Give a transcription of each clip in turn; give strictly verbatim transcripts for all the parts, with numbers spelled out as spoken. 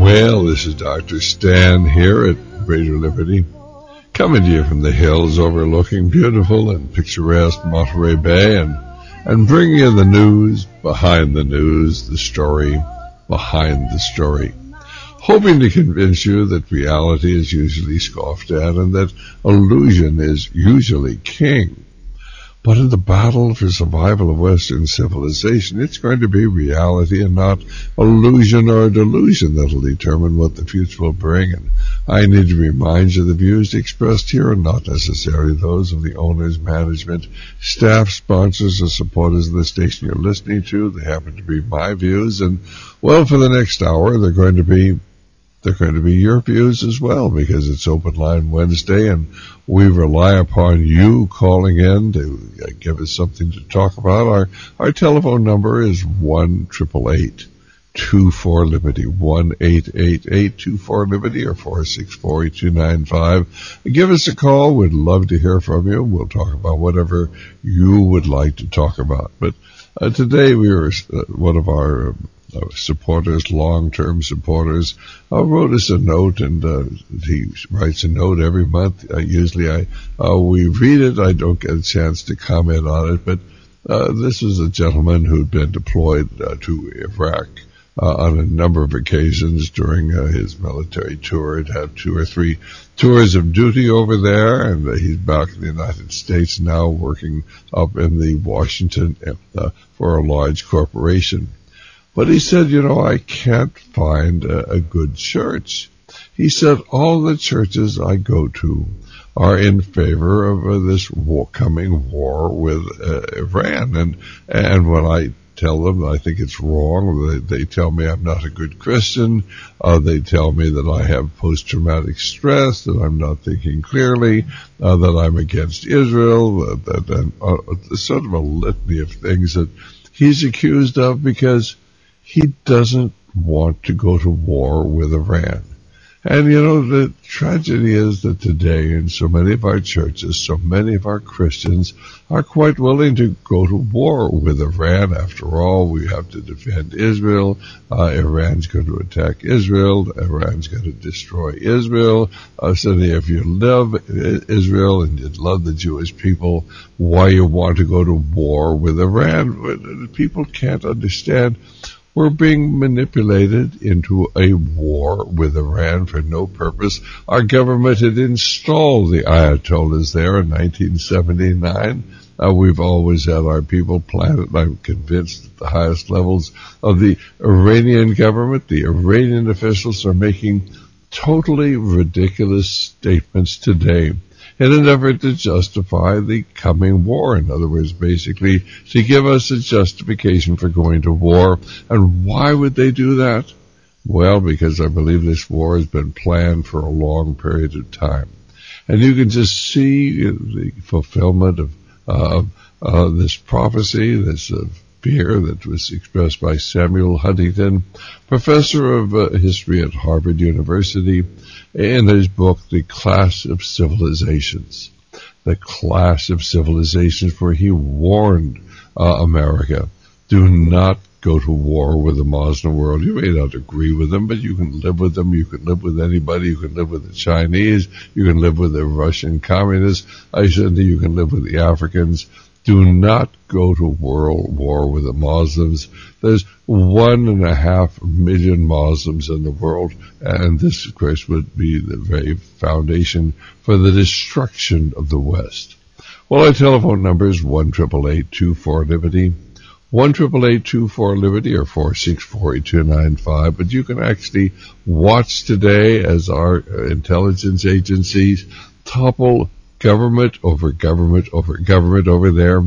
Well, this is Doctor Stan here at Radio Liberty, coming to you from the hills overlooking beautiful and picturesque Monterey Bay, and, and bringing you the news behind the news, the story behind the story, hoping to convince you that reality is usually scoffed at and that illusion is usually king. But in the battle for survival of Western civilization, it's going to be reality and not illusion or delusion that will determine what the future will bring. And I need to remind you the views expressed here are not necessarily those of the owners, management, staff, sponsors, or supporters of the station you're listening to. They happen to be my views. And, well, for the next hour, they're going to be They're going to be your views as well, because it's Open Line Wednesday, and we rely upon you calling in to give us something to talk about. Our our telephone number is one triple eight two four Liberty, one eight eight eight two four Liberty, or four six four two nine five. Give us a call. We'd love to hear from you. We'll talk about whatever you would like to talk about. But uh, today we were uh, one of our Uh, supporters, long-term supporters, uh, wrote us a note, and uh, he writes a note every month. Uh, usually I, uh, we read it. I don't get a chance to comment on it, but uh, this was a gentleman who'd been deployed uh, to Iraq uh, on a number of occasions during uh, his military tour. He'd had two or three tours of duty over there, and uh, he's back in the United States now, working up in the Washington uh, for a large corporation. But he said, you know, I can't find a, a good church. He said, all the churches I go to are in favor of uh, this war, coming war with uh, Iran. And and when I tell them I think it's wrong, they, they tell me I'm not a good Christian. Uh, they tell me that I have post-traumatic stress, that I'm not thinking clearly, uh, that I'm against Israel, that, that, and uh, sort of a litany of things that he's accused of because he doesn't want to go to war with Iran. And, you know, the tragedy is that today in so many of our churches, so many of our Christians are quite willing to go to war with Iran. After all, we have to defend Israel. Uh, Iran's going to attack Israel. Iran's going to destroy Israel. Uh, so if you love Israel and you love the Jewish people, why you want to go to war with Iran? People can't understand. We're being manipulated into a war with Iran for no purpose. Our government had installed the Ayatollahs there in nineteen seventy-nine. Uh, we've always had our people planted, I'm convinced, at the highest levels of the Iranian government. The Iranian officials are making totally ridiculous statements today in an effort to justify the coming war. In other words, basically to give us a justification for going to war. And why would they do that? Well, because I believe this war has been planned for a long period of time. And you can just see the fulfillment of uh, uh, this prophecy, this uh, fear that was expressed by Samuel Huntington, professor of uh, history at Harvard University, in his book, The Clash of Civilizations. The Clash of Civilizations, where he warned uh, America, do not go to war with the Muslim world. You may not agree with them, but you can live with them. You can live with anybody. You can live with the Chinese. You can live with the Russian communists. I said you can live with the Africans. Do not go to world war with the Muslims. There's one and a half million Muslims in the world, and this, of course, would be the very foundation for the destruction of the West. Well, our telephone number is one triple eight two four Liberty, one triple eight two four Liberty, or four six four two nine five. But you can actually watch today as our intelligence agencies topple government over government over government over there,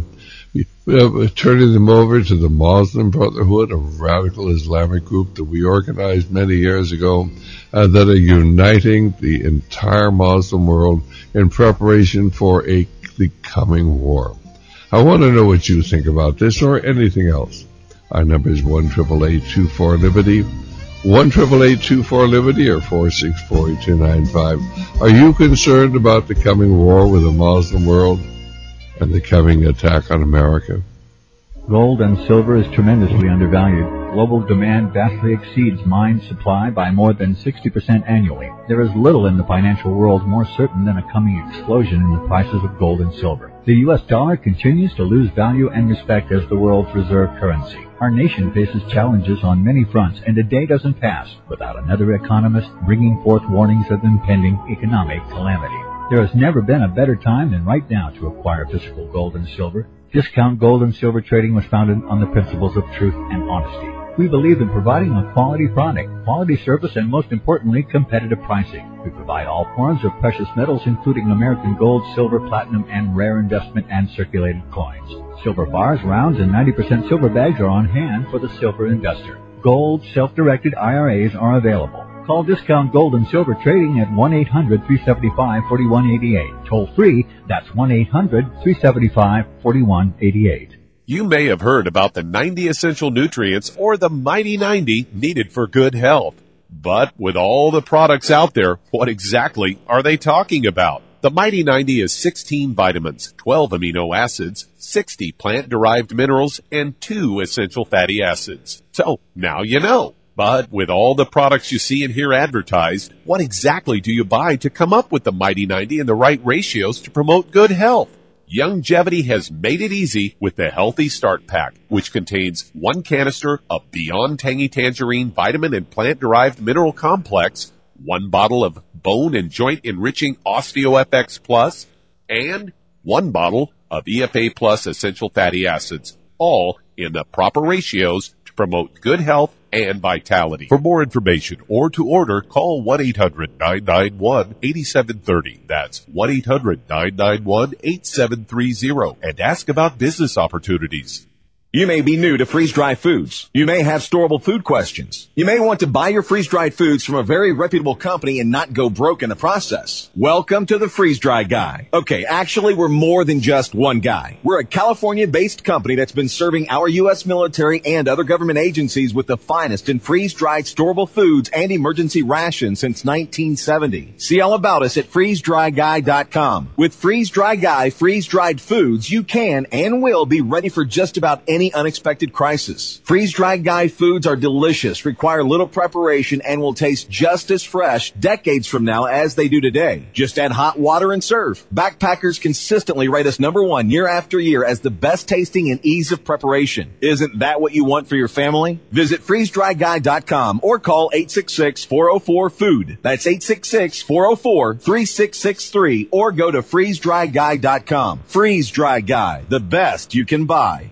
uh, turning them over to the Muslim Brotherhood, a radical Islamic group that we organized many years ago, uh, that are uniting the entire Muslim world in preparation for a the coming war. I want to know what you think about this or anything else. Our number is one triple eight two four Liberty, one triple eight two four Liberty, or four six four two nine five. Are you concerned about the coming war with the Muslim world and the coming attack on America? Gold and silver is tremendously undervalued. global demand vastly exceeds mine supply by more than sixty percent annually, there is little in the financial world more certain than a coming explosion in the prices of gold and silver. The U S dollar continues to lose value and respect as the world's reserve currency. Our nation faces challenges on many fronts, and a day doesn't pass without another economist bringing forth warnings of impending economic calamity. There has never been a better time than right now to acquire physical gold and silver. Discount Gold and Silver Trading was founded on the principles of truth and honesty. We believe in providing a quality product, quality service, and most importantly, competitive pricing. We provide all forms of precious metals, including American gold, silver, platinum, and rare investment and circulated coins. Silver bars, rounds, and ninety percent silver bags are on hand for the silver investor. Gold self-directed I R As are available. Call Discount Gold and Silver Trading at one eight hundred, three seven five, four one eight eight. Toll free, that's one eight hundred, three seven five, four one eight eight. You may have heard about the ninety essential nutrients or the Mighty ninety needed for good health. But with all the products out there, what exactly are they talking about? The Mighty ninety is sixteen vitamins, twelve amino acids, sixty plant-derived minerals, and two essential fatty acids. So, now you know. But with all the products you see and hear advertised, what exactly do you buy to come up with the Mighty ninety and the right ratios to promote good health? Youngevity has made it easy with the Healthy Start Pack, which contains one canister of Beyond Tangy Tangerine Vitamin and Plant-Derived Mineral Complex, one bottle of Bone and Joint Enriching OsteoFX Plus, and one bottle of E F A Plus Essential Fatty Acids, all in the proper ratios to promote good health and vitality. For more information or to order, call one eight hundred, nine nine one, eight seven three zero. That's one eight hundred, nine nine one, eight seven three zero. And ask about business opportunities. You may be new to freeze-dried foods. You may have storable food questions. You may want to buy your freeze-dried foods from a very reputable company and not go broke in the process. Welcome to the Freeze-Dry Guy. Okay, actually, we're more than just one guy. We're a California-based company that's been serving our U S military and other government agencies with the finest in freeze-dried storable foods and emergency rations since nineteen seventy. See all about us at freeze dry guy dot com. With Freeze-Dry Guy freeze-dried foods, you can and will be ready for just about any Any unexpected crisis. Freeze-dried Guy foods are delicious, require little preparation, and will taste just as fresh decades from now as they do today. Just add hot water and serve. Backpackers consistently rate us number one year after year as the best tasting and ease of preparation. Isn't that what you want for your family? Visit freeze dry guy dot com or call eight six six, four oh four, food. That's eight six six, four oh four, three six six three or go to freeze dry guy dot com. Freeze-Dry Guy, the best you can buy.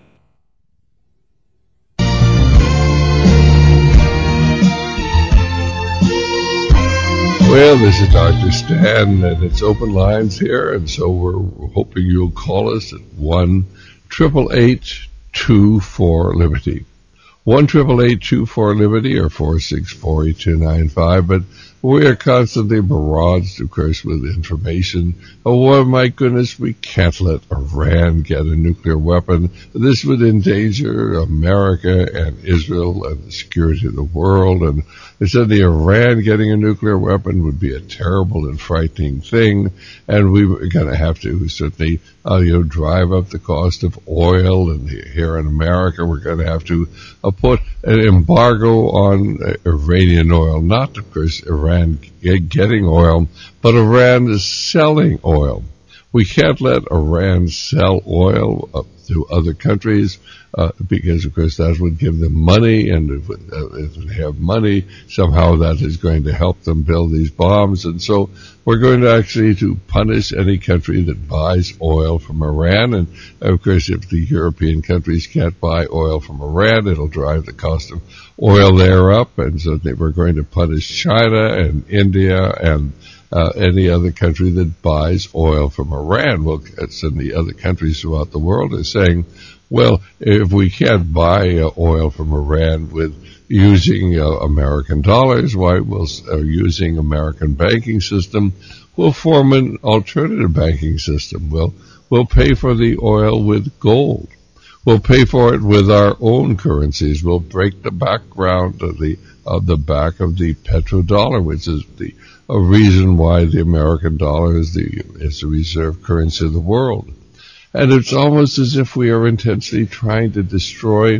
Well, this is Doctor Stan, and it's open lines here, and so we're hoping you'll call us at one eight eight eight, two four, Liberty. one eight eight eight, two four, Liberty or four six four, eight two nine five, but we are constantly barraged, of course, with information. Oh, my goodness, we can't let Iran get a nuclear weapon. This would endanger America and Israel and the security of the world. And they said the Iran getting a nuclear weapon would be a terrible and frightening thing. And we were going to have to certainly, uh, you know, drive up the cost of oil. And here in America, we're going to have to uh, put an embargo on uh, Iranian oil, not, of course, Iran getting oil, but Iran is selling oil. We can't let Iran sell oil uh, to other countries uh, because, of course, that would give them money, and if, uh, if they have money, somehow that is going to help them build these bombs. And so we're going to actually to punish any country that buys oil from Iran. And, of course, if the European countries can't buy oil from Iran, it'll drive the cost of oil there up. And so they we're going to punish China and India and Uh, any other country that buys oil from Iran. Well, it's in the other countries throughout the world are saying, well, if we can't buy uh, oil from Iran with using uh, American dollars, why we'll uh, using American banking system, we'll form an alternative banking system. We'll we'll pay for the oil with gold. We'll pay for it with our own currencies. We'll break the background of the of the back of the petrodollar, which is the a reason why the American dollar is the is the reserve currency of the world. And it's almost as if we are intentionally trying to destroy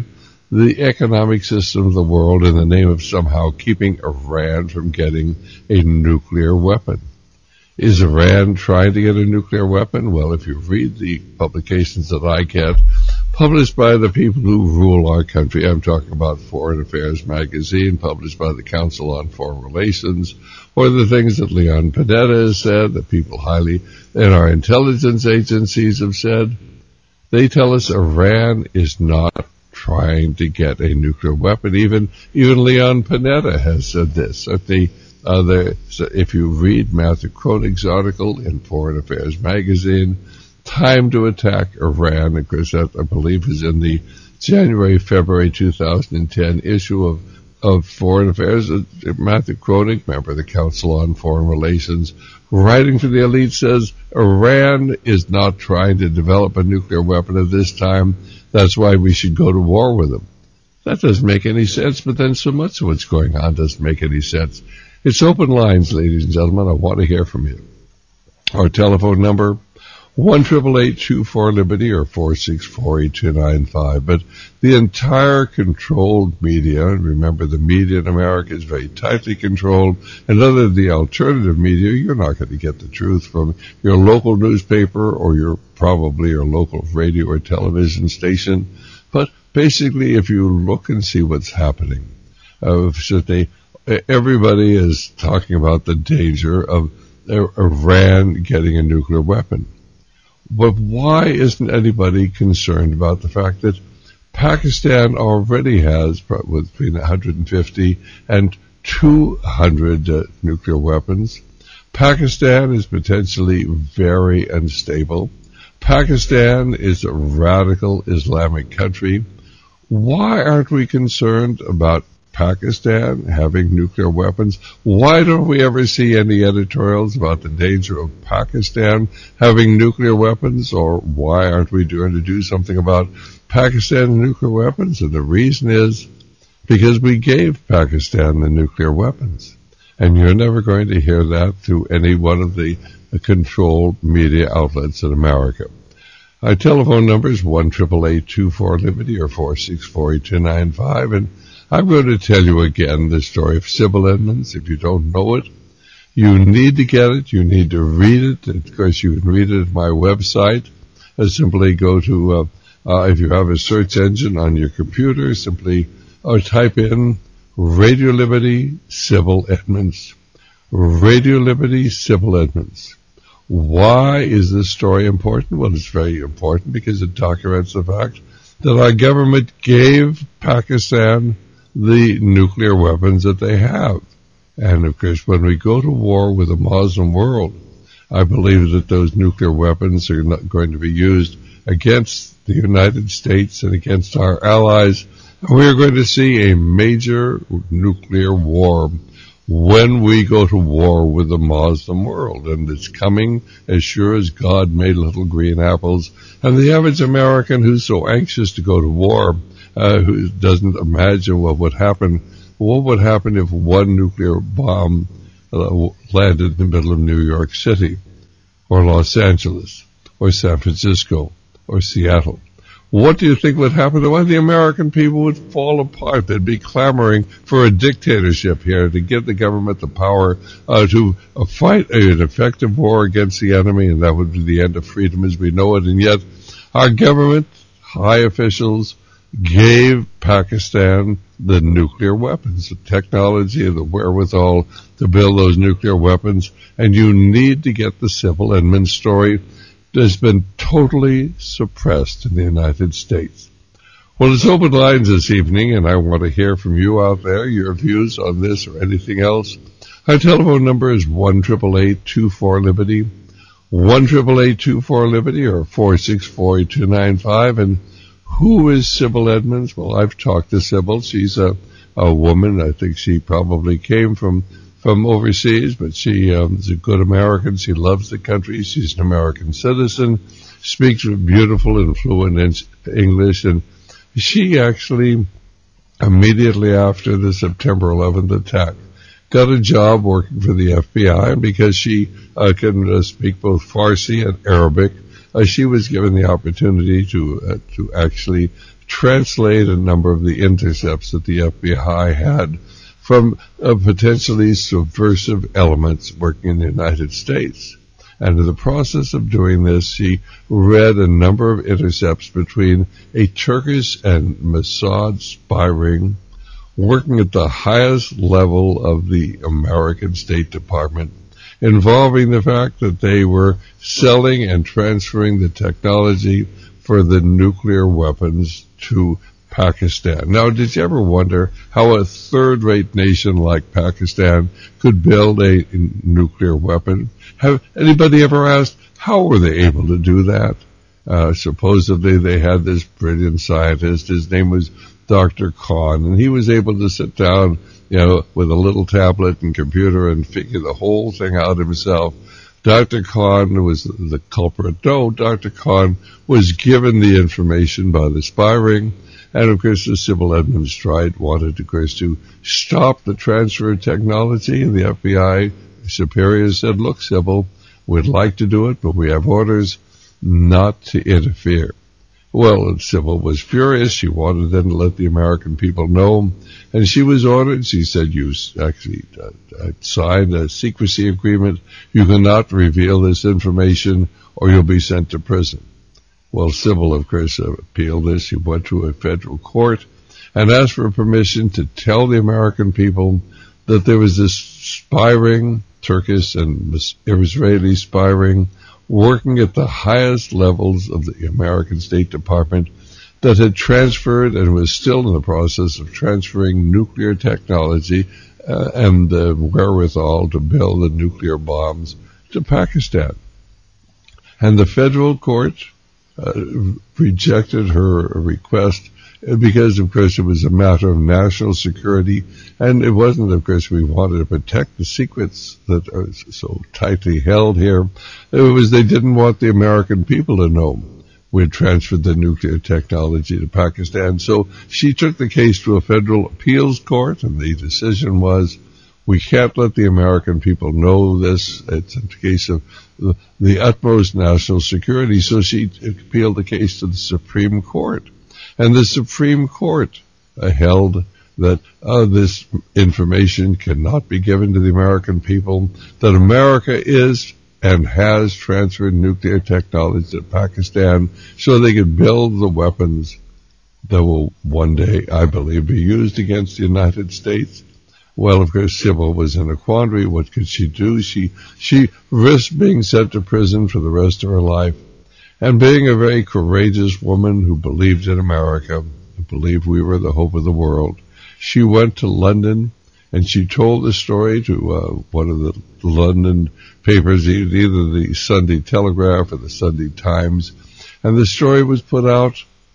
the economic system of the world in the name of somehow keeping Iran from getting a nuclear weapon. Is Iran trying to get a nuclear weapon? Well, if you read the publications that I get, published by the people who rule our country, I'm talking about Foreign Affairs magazine, published by the Council on Foreign Relations, or the things that Leon Panetta has said, that people highly in our intelligence agencies have said, they tell us Iran is not trying to get a nuclear weapon. Even even Leon Panetta has said this. That the, uh, the, so if you read Matthew Kroenig's article in Foreign Affairs magazine, Time to Attack Iran, of course that I believe is in the January February two thousand ten issue of of Foreign Affairs, uh, Matthew Kroenig, member of the Council on Foreign Relations, writing for the elite, says Iran is not trying to develop a nuclear weapon at this time. That's why we should go to war with them. That doesn't make any sense, but then so much of what's going on doesn't make any sense. It's open lines, ladies and gentlemen. I want to hear from you. Our telephone number, one eight eight eight, two four, Liberty or four six four, eight two nine five. But the entire controlled media, and remember the media in America is very tightly controlled, and other than the alternative media, you're not going to get the truth from your local newspaper or your probably your local radio or television station. But basically, if you look and see what's happening, uh, they, everybody is talking about the danger of Iran getting a nuclear weapon. But why isn't anybody concerned about the fact that Pakistan already has between one hundred fifty and two hundred uh, nuclear weapons? Pakistan is potentially very unstable. Pakistan is a radical Islamic country. Why aren't we concerned about Pakistan having nuclear weapons? Why don't we ever see any editorials about the danger of Pakistan having nuclear weapons? Or why aren't we going to do something about Pakistan nuclear weapons? And the reason is because we gave Pakistan the nuclear weapons. And you're never going to hear that through any one of the controlled media outlets in America. Our telephone number is one eight eight eight, two four, Liberty or four six four, eight two nine five. And I'm going to tell you again the story of Sybil Edmonds. If you don't know it, you need to get it. You need to read it. Of course, you can read it at my website. Uh, simply go to, uh, uh, if you have a search engine on your computer, simply uh, type in Radio Liberty Sybil Edmonds. Radio Liberty Sybil Edmonds. Why is this story important? Well, it's very important because it documents the fact that our government gave Pakistan the nuclear weapons that they have. And of course, when we go to war with the Muslim world, I believe that those nuclear weapons are not going to be used against the United States and against our allies. And we are going to see a major nuclear war when we go to war with the Muslim world. And it's coming as sure as God made little green apples. And the average American who's so anxious to go to war, uh, who doesn't imagine what would happen, what would happen if one nuclear bomb uh, landed in the middle of New York City, or Los Angeles, or San Francisco, or Seattle. What do you think would happen? Why the American people would fall apart. They'd be clamoring for a dictatorship here to give the government the power uh, to uh, fight an effective war against the enemy, and that would be the end of freedom as we know it. And yet, our government, high officials, gave Pakistan the nuclear weapons, the technology and the wherewithal to build those nuclear weapons. And you need to get the Sybil Edmonds story. Has been totally suppressed in the United States. Well, it's open lines this evening, and I want to hear from you out there, your views on this or anything else. Our telephone number is one eight eight eight, two four, Liberty, one eight eight eight, two four, Liberty, or four six four, eight two nine five. And who is Sybil Edmonds? Well, I've talked to Sybil. She's a, a woman. I think she probably came from from overseas, but she um, is a good American. She loves the country. She's an American citizen, speaks beautiful and fluent English, and she actually, immediately after the September eleventh attack, got a job working for the F B I, and because she uh, can uh, speak both Farsi and Arabic, uh, she was given the opportunity to uh, to actually translate a number of the intercepts that the F B I had from uh, potentially subversive elements working in the United States. And in the process of doing this, she read a number of intercepts between a Turkish and Mossad spy ring working at the highest level of the American State Department, involving the fact that they were selling and transferring the technology for the nuclear weapons to Pakistan. Now, did you ever wonder how a third-rate nation like Pakistan could build a nuclear weapon? Have anybody ever asked how were they able to do that? Uh, supposedly they had this brilliant scientist. His name was Doctor Khan, and he was able to sit down, you know, with a little tablet and computer and figure the whole thing out himself. Doctor Khan was the culprit. No, Doctor Khan was given the information by the spy ring. And, of course, the Sybil Edmonds tried, wanted, of course, to stop the transfer of technology. And the F B I superior said, look, Sybil, we'd like to do it, but we have orders not to interfere. Well, Sybil was furious. She wanted them to let the American people know. And she was ordered, she said, you actually uh, signed a secrecy agreement. You cannot reveal this information or you'll be sent to prison. Well, Sybil, of course, appealed this. She went to a federal court and asked for permission to tell the American people that there was this spy ring, Turkish and Israeli spy ring, working at the highest levels of the American State Department that had transferred and was still in the process of transferring nuclear technology uh, and the wherewithal to build the nuclear bombs to Pakistan. And the federal court Uh, rejected her request because, of course, it was a matter of national security, and it wasn't, of course, we wanted to protect the secrets that are so tightly held here. It was they didn't want the American people to know we had transferred the nuclear technology to Pakistan. So she took the case to a federal appeals court, and the decision was, we can't let the American people know this. It's a case of the, the utmost national security. So she appealed the case to the Supreme Court. And the Supreme Court uh, held that uh, this information cannot be given to the American people, that America is and has transferred nuclear technology to Pakistan so they could build the weapons that will one day, I believe, be used against the United States. Well, of course, Sybil was in a quandary. What could she do? She she risked being sent to prison for the rest of her life. And being a very courageous woman who believed in America, who believed we were the hope of the world, she went to London and she told the story to uh, one of the London papers, either the Sunday Telegraph or the Sunday Times. And the story was put out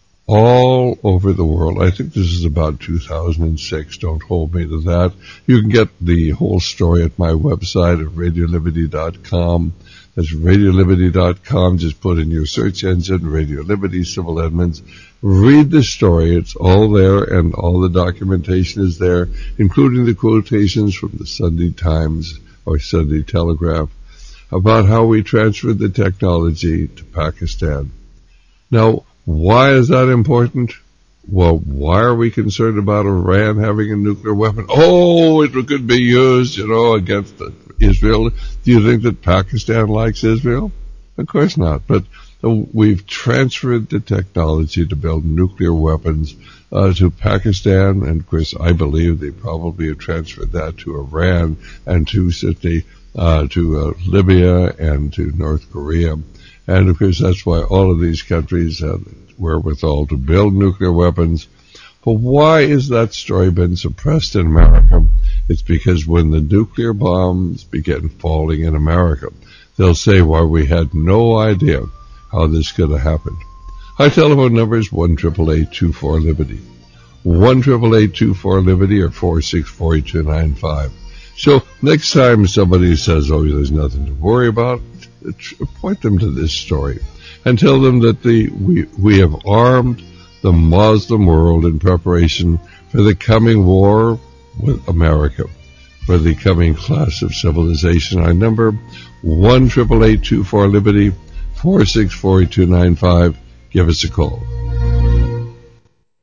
all over the world. I think this is about two thousand six. Don't hold me to that. You can get the whole story at my website at radio liberty dot com. That's radio liberty dot com. Just put in your search engine, Radio Liberty, Sybil Edmonds. Read the story. It's all there, and all the documentation is there, including the quotations from the Sunday Times or Sunday Telegraph about how we transferred the technology to Pakistan. Now, why is that important? Well, why are we concerned about Iran having a nuclear weapon? Oh, it could be used, you know, against Israel. Do you think that Pakistan likes Israel? Of course not. But we've transferred the technology to build nuclear weapons uh, to Pakistan, and of course, I believe they probably have transferred that to Iran and to Sydney, uh, to uh, Libya and to North Korea. And, of course, that's why all of these countries have wherewithal to build nuclear weapons. But why is that story been suppressed in America? It's because when the nuclear bombs begin falling in America, they'll say, why, we had no idea how this could have happened. Our telephone number is one eight eight eight, two four, LIBERTY. one eight eight eight, two four, LIBERTY or four six four, two nine five. So next time somebody says, oh, there's nothing to worry about, point them to this story and tell them that the we we have armed the Muslim world in preparation for the coming war with America, for the coming clash of civilization. Our number, one eight eight eight, two four, LIBERTY, four six four, two nine five. Give us a call.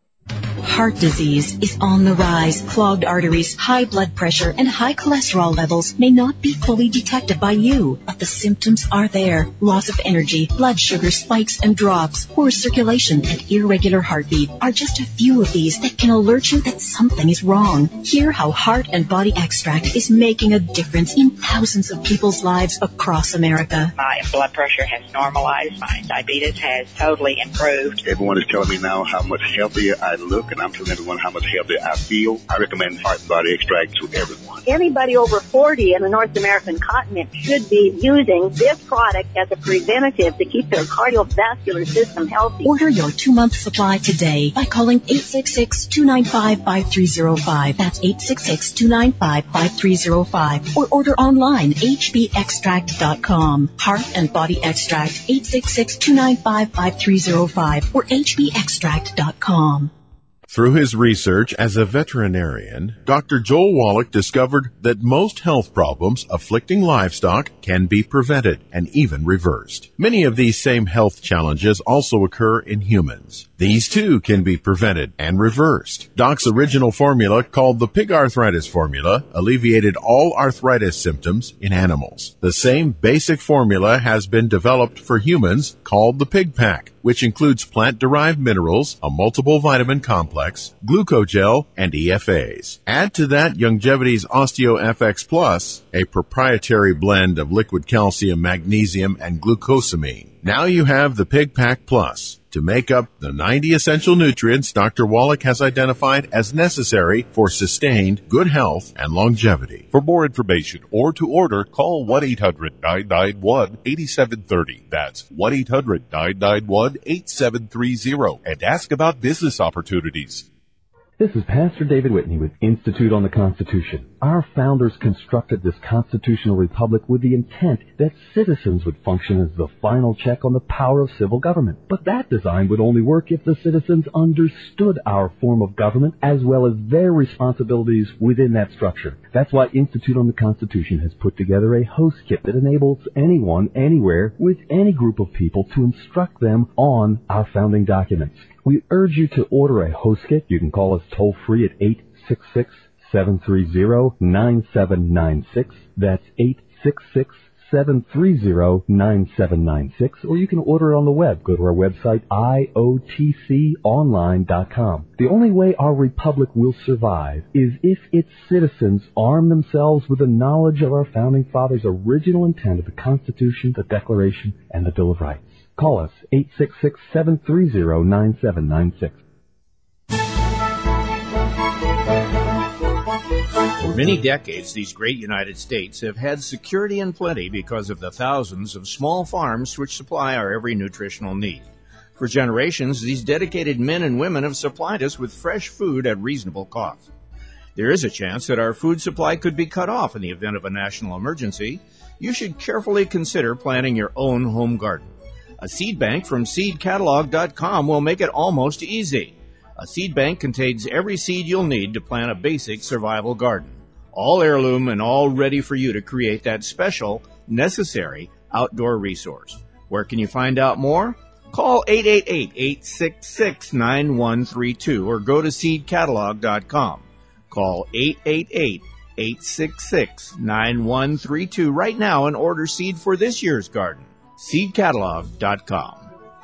heart disease is on the rise. Clogged arteries, high blood pressure, and high cholesterol levels may not be fully detected by you, but the symptoms are there. Loss of energy, blood sugar spikes and drops, poor circulation, and irregular heartbeat are just a few of these that can alert you that something is wrong. Hear how Heart and Body Extract is making a difference in thousands of people's lives across America. My blood pressure has normalized. My diabetes has totally improved. Everyone is telling me now how much healthier I look, and I'm telling everyone how much healthier I feel. I recommend Heart and Body Extract to everyone. Anybody over forty in the North American continent should be using this product as a preventative to keep their cardiovascular system healthy. Order your two-month supply today by calling eight six six, two nine five, five three zero five. That's eight six six, two nine five, five three zero five. Or order online, h b extract dot com. Heart and Body Extract, eight six six, two nine five, five three zero five or h b extract dot com. Through his research as a veterinarian, Doctor Joel Wallach discovered that most health problems afflicting livestock can be prevented and even reversed. Many of these same health challenges also occur in humans. These too can be prevented and reversed. Doc's original formula, called the Pig Arthritis Formula, alleviated all arthritis symptoms in animals. The same basic formula has been developed for humans, called the Pig Pack, which includes plant-derived minerals, a multiple vitamin complex, glucogel, and E F As. Add to that Youngevity's OsteoFX Plus, a proprietary blend of liquid calcium, magnesium, and glucosamine. Now you have the Pig Pack Plus to make up the ninety essential nutrients Doctor Wallach has identified as necessary for sustained good health and longevity. For more information or to order, call one eight hundred, nine nine one, eight seven three zero. That's one eight hundred, nine nine one, eight seven three zero and ask about business opportunities. This is Pastor David Whitney with Institute on the Constitution. Our founders constructed this constitutional republic with the intent that citizens would function as the final check on the power of civil government. But that design would only work if the citizens understood our form of government as well as their responsibilities within that structure. That's why Institute on the Constitution has put together a host kit that enables anyone, anywhere, with any group of people to instruct them on our founding documents. We urge you to order a host kit. You can call us toll-free at eight six six, seven three zero, nine seven nine six. That's eight six six, seven three zero, nine seven nine six. Or you can order it on the web. Go to our website, I O T C online dot com. The only way our republic will survive is if its citizens arm themselves with the knowledge of our founding fathers' original intent of the Constitution, the Declaration, and the Bill of Rights. Call us, eight six six, seven three zero, nine seven nine six. For many decades, these great United States have had security and plenty because of the thousands of small farms which supply our every nutritional need. For generations, these dedicated men and women have supplied us with fresh food at reasonable cost. There is a chance that our food supply could be cut off in the event of a national emergency. You should carefully consider planting your own home garden. A seed bank from seed catalog dot com will make it almost easy. A seed bank contains every seed you'll need to plant a basic survival garden. All heirloom and all ready for you to create that special, necessary outdoor resource. Where can you find out more? Call eight eight eight, eight six six, nine one three two or go to seed catalog dot com. Call eight eight eight, eight six six, nine one three two right now and order seed for this year's garden. seed catalog dot com.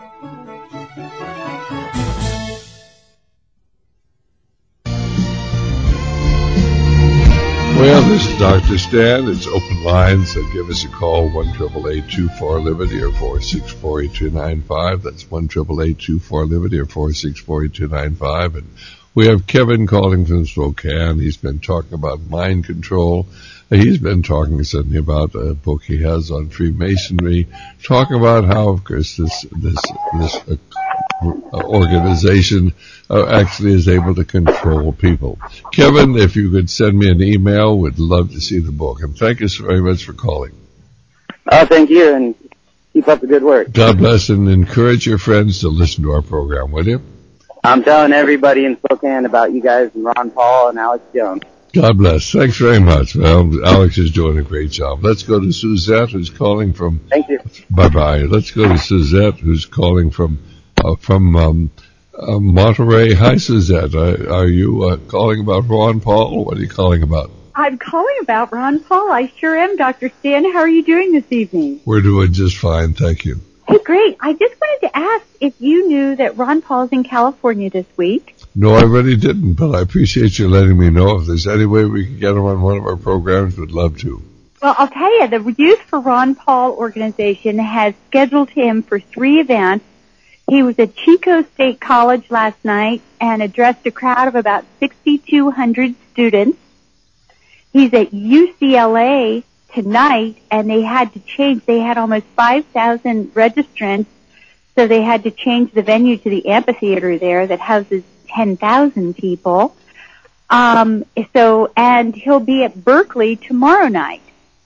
Well, this is Doctor Stan. It's open lines, so give us a call, one eight eight eight, two four, Liberty or four six four, eight two nine five. That's one eight eight eight, two four, Liberty or four six four, eight two nine five. And we have Kevin calling from Spokane. He's been talking about mind control. He's been talking certainly about a book he has on Freemasonry, talking about how, of course, this this this uh, organization uh, actually is able to control people. Kevin, if you could send me an email, we'd love to see the book. And thank you so very much for calling. Oh, thank you, and keep up the good work. God bless, and encourage your friends to listen to our program, will you? I'm telling everybody in Spokane about you guys and Ron Paul and Alex Jones. God bless. Thanks very much. Well, Alex is doing a great job. Let's go to Suzette, who's calling from... Thank you. Bye-bye. Let's go to Suzette, who's calling from uh, from um, uh, Monterey. Hi, Suzette. Uh, are you uh, calling about Ron Paul? What are you calling about? I'm calling about Ron Paul. I sure am, Doctor Stan. How are you doing this evening? We're doing just fine, thank you. Hey, great. I just wanted to ask if you knew that Ron Paul's in California this week. No, I really didn't, but I appreciate you letting me know. If there's any way we can get him on one of our programs, we'd love to. Well, I'll tell you, the Youth for Ron Paul organization has scheduled him for three events. He was at Chico State College last night and addressed a crowd of about sixty-two hundred students. He's at U C L A tonight, and they had to change. They had almost five thousand registrants, so they had to change the venue to the amphitheater there that houses ten thousand people. Um, so, and he'll be at Berkeley tomorrow night.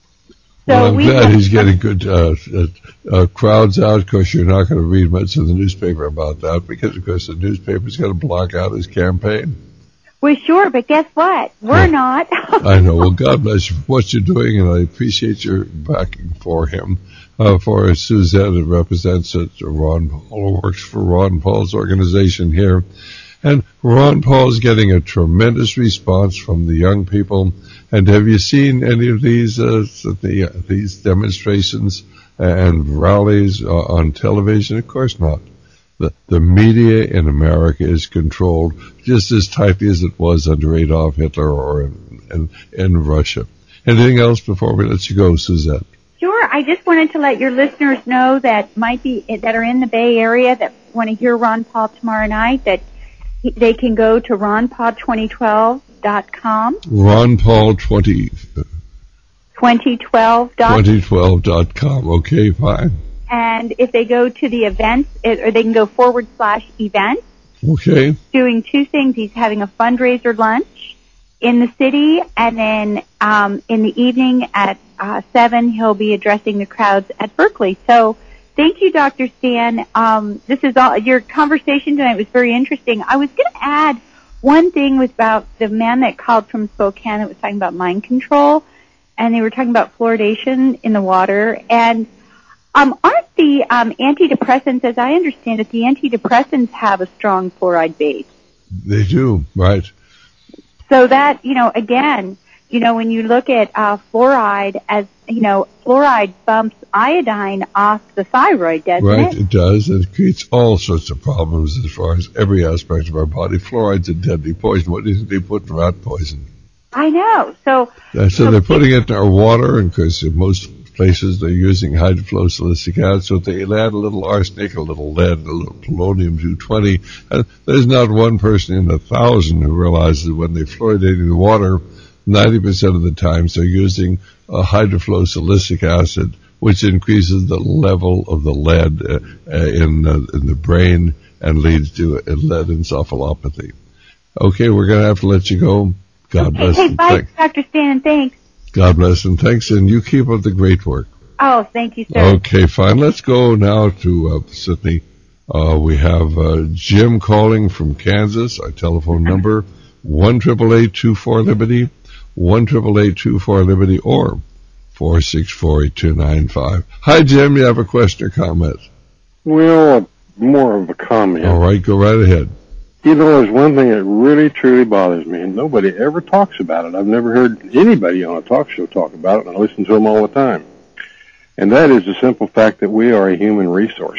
So well, I'm we glad have, he's getting good uh, uh, uh, crowds out. Of course, you're not going to read much in the newspaper about that because, of course, the newspaper's going to block out his campaign. We're sure, but guess what? We're not. I know. Well, God bless you for what you're doing, and I appreciate your backing for him. Uh, for Suzette, it represents it. Ron Paul works for Ron Paul's organization here. And Ron Paul's getting a tremendous response from the young people. And have you seen any of these uh, the, uh, these demonstrations and rallies uh, on television? Of course not. The, the media in America is controlled just as tightly as it was under Adolf Hitler or in, in, in Russia. Anything else before we let you go, Suzette? Sure. I just wanted to let your listeners know that might be that are in the Bay Area that want to hear Ron Paul tomorrow night that he, they can go to ron paul twenty twelve dot com. Ron Paul twenty twenty twelve dot com. Okay, fine. And if they go to the events, or they can go forward slash events. Okay. Doing two things. He's having a fundraiser lunch in the city, and then um, in the evening at uh, seven, he'll be addressing the crowds at Berkeley. So, thank you, Doctor Stan. Um, this is all. Your conversation tonight was very interesting. I was going to add one thing was about the man that called from Spokane that was talking about mind control, and they were talking about fluoridation in the water. And um, aren't the um, antidepressants, as I understand it, the antidepressants have a strong fluoride base? They do, right. So that, you know, again, you know, when you look at uh, fluoride as, you know, fluoride bumps iodine off the thyroid, doesn't right, it? Right, it does. It creates all sorts of problems as far as every aspect of our body. Fluoride's a deadly poison. What do you think they put in rat poison? I know. So, uh, so, so they're putting it in our water, and because in most places they're using hydrofluorosilicic acid, so they add a little arsenic, a little lead, a little polonium two twenty, and there's not one person in a thousand who realizes when they're fluoridating the water, ninety percent of the times they're using a hydrofluorosilicic acid, which increases the level of the lead uh, uh, in, uh, in the brain and leads to a lead encephalopathy. Okay, we're going to have to let you go. God okay, bless. Hey, and bye, thank- Doctor Stan. Thanks. God bless and thanks, and you keep up the great work. Oh, thank you, sir. Okay, fine. Let's go now to uh, Sydney. Uh, we have uh, Jim calling from Kansas. Our telephone number, one eight eight eight, two four, Liberty, one eight eight eight, two four, Liberty, or four six four, eight two nine five. Hi, Jim. You have a question or comment? Well, more of a comment. All right, go right ahead. You know, there's one thing that really, truly bothers me, and nobody ever talks about it. I've never heard anybody on a talk show talk about it, and I listen to them all the time. And that is the simple fact that we are a human resource.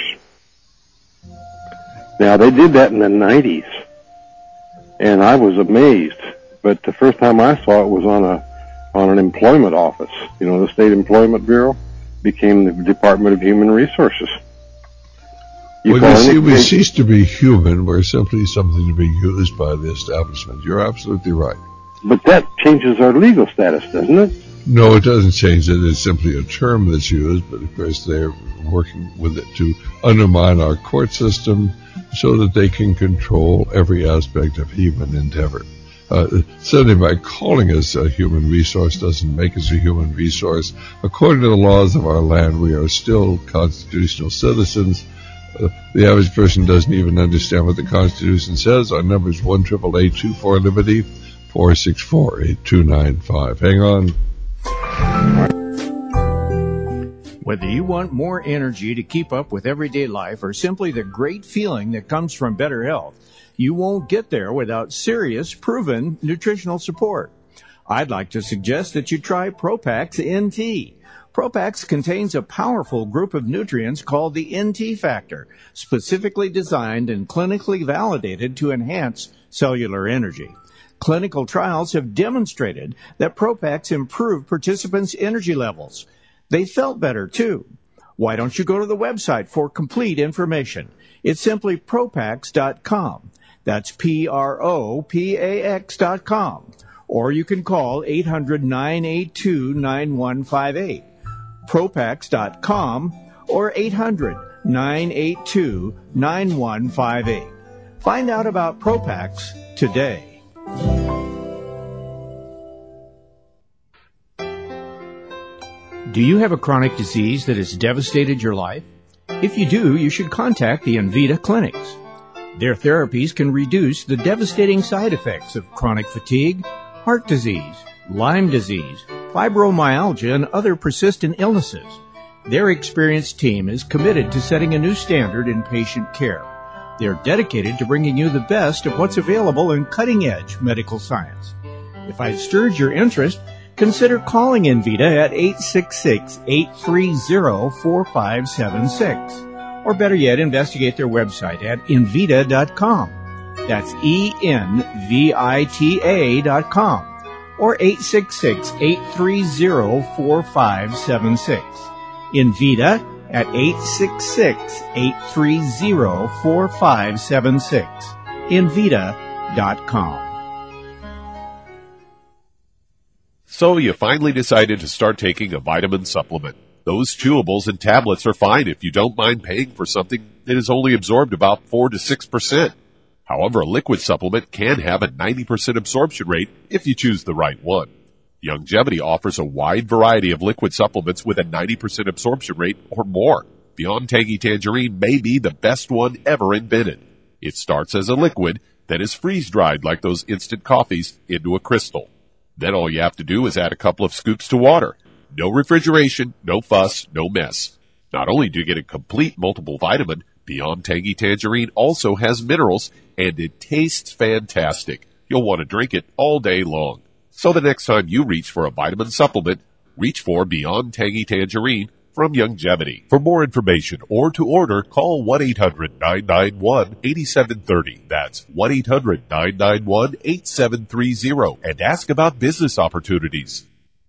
Now, they did that in the nineties, and I was amazed. But the first time I saw it was on a on an employment office. You know, the State Employment Bureau became the Department of Human Resources. You well, you see, we cease to be human. We're simply something to be used by the establishment. You're absolutely right. But that changes our legal status, doesn't it? No, it doesn't change it. It's simply a term that's used, but of course they're working with it to undermine our court system so that they can control every aspect of human endeavor. Uh, certainly by calling us a human resource doesn't make us a human resource. According to the laws of our land, we are still constitutional citizens. Uh, the average person doesn't even understand what the Constitution says. Our number is one eight eight eight, two four, Liberty, four six four, eight two nine five. Hang on. Whether you want more energy to keep up with everyday life or simply the great feeling that comes from better health, you won't get there without serious, proven nutritional support. I'd like to suggest that you try Propax N T. Propax contains a powerful group of nutrients called the N T factor, specifically designed and clinically validated to enhance cellular energy. Clinical trials have demonstrated that Propax improved participants' energy levels. They felt better, too. Why don't you go to the website for complete information? It's simply Propax dot com. That's P R O P A X dot com. Or you can call eight hundred, nine eight two, nine one five eight. Propax dot com or eight hundred, nine eight two, nine one five eight. Find out about Propax today. Do you have a chronic disease that has devastated your life? If you do, you should contact the Envita clinics. Their therapies can reduce the devastating side effects of chronic fatigue, heart disease, Lyme disease, fibromyalgia, and other persistent illnesses. Their experienced team is committed to setting a new standard in patient care. They're dedicated to bringing you the best of what's available in cutting-edge medical science. If I stirred your interest, consider calling Envita at eight six six, eight three zero, four five seven six. Or better yet, investigate their website at Envita dot com. That's E N V I T A dot com. Or eight six six, eight three zero, four five seven six. Envita at eight six six, eight three zero, four five seven six. Envita dot com. So you finally decided to start taking a vitamin supplement. Those chewables and tablets are fine if you don't mind paying for something that is only absorbed about four to six percent. However, a liquid supplement can have a ninety percent absorption rate if you choose the right one. Youngevity offers a wide variety of liquid supplements with a ninety percent absorption rate or more. Beyond Tangy Tangerine may be the best one ever invented. It starts as a liquid, then is freeze-dried like those instant coffees into a crystal. Then all you have to do is add a couple of scoops to water. No refrigeration, no fuss, no mess. Not only do you get a complete multiple vitamin, Beyond Tangy Tangerine also has minerals, and it tastes fantastic. You'll want to drink it all day long. So the next time you reach for a vitamin supplement, reach for Beyond Tangy Tangerine from Youngevity. For more information or to order, call one eight hundred, nine nine one, eight seven three zero. That's one eight hundred, nine nine one, eight seven three zero. And ask about business opportunities.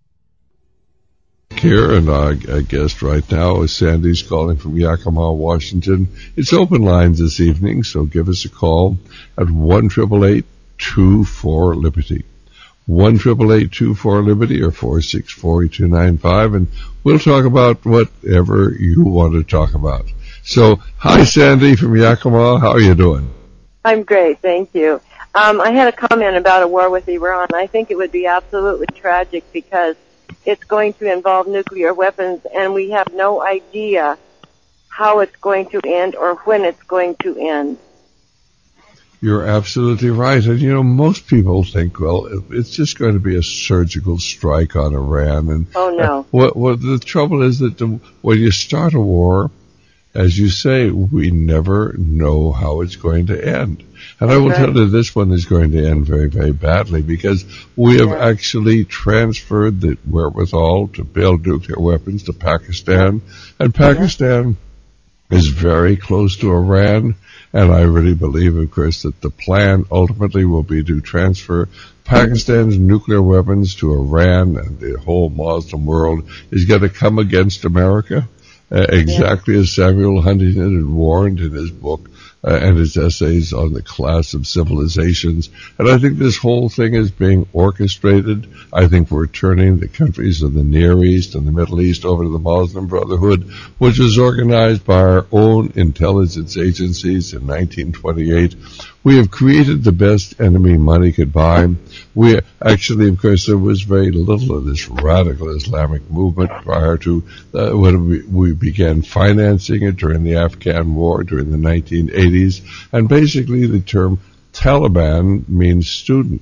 Here, and our, our guest right now is Sandy's calling from Yakima, Washington. It's open lines this evening, so give us a call at one eight eight eight, two four, Liberty. one eight eight eight, two four, Liberty or four six four, two nine five, and we'll talk about whatever you want to talk about. So, hi Sandy from Yakima, how are you doing? I'm great, thank you. Um, I had a comment about a war with Iran. I think it would be absolutely tragic because it's going to involve nuclear weapons, and we have no idea how it's going to end or when it's going to end. You're absolutely right. And, you know, most people think, well, it's just going to be a surgical strike on Iran. And oh, no. Uh, what, what the trouble is that the, when you start a war, as you say, we never know how it's going to end. And I will right. tell you this one is going to end very, very badly because we have yeah. actually transferred the wherewithal to build nuclear weapons to Pakistan. And Pakistan yeah. is very close to Iran. And I really believe, of course, that the plan ultimately will be to transfer Pakistan's nuclear weapons to Iran, and the whole Muslim world is going to come against America, uh, exactly yeah. as Samuel Huntington had warned in his book uh, and his essays on the class of civilizations. And I think this whole thing is being orchestrated. I think we're turning the countries of the Near East and the Middle East over to the Muslim Brotherhood, which was organized by our own intelligence agencies in nineteen twenty-eight. We have created the best enemy money could buy. We actually, of course, there was very little of this radical Islamic movement prior to uh, when we, we began financing it during the Afghan war during the nineteen eighties. And basically the term Taliban means student.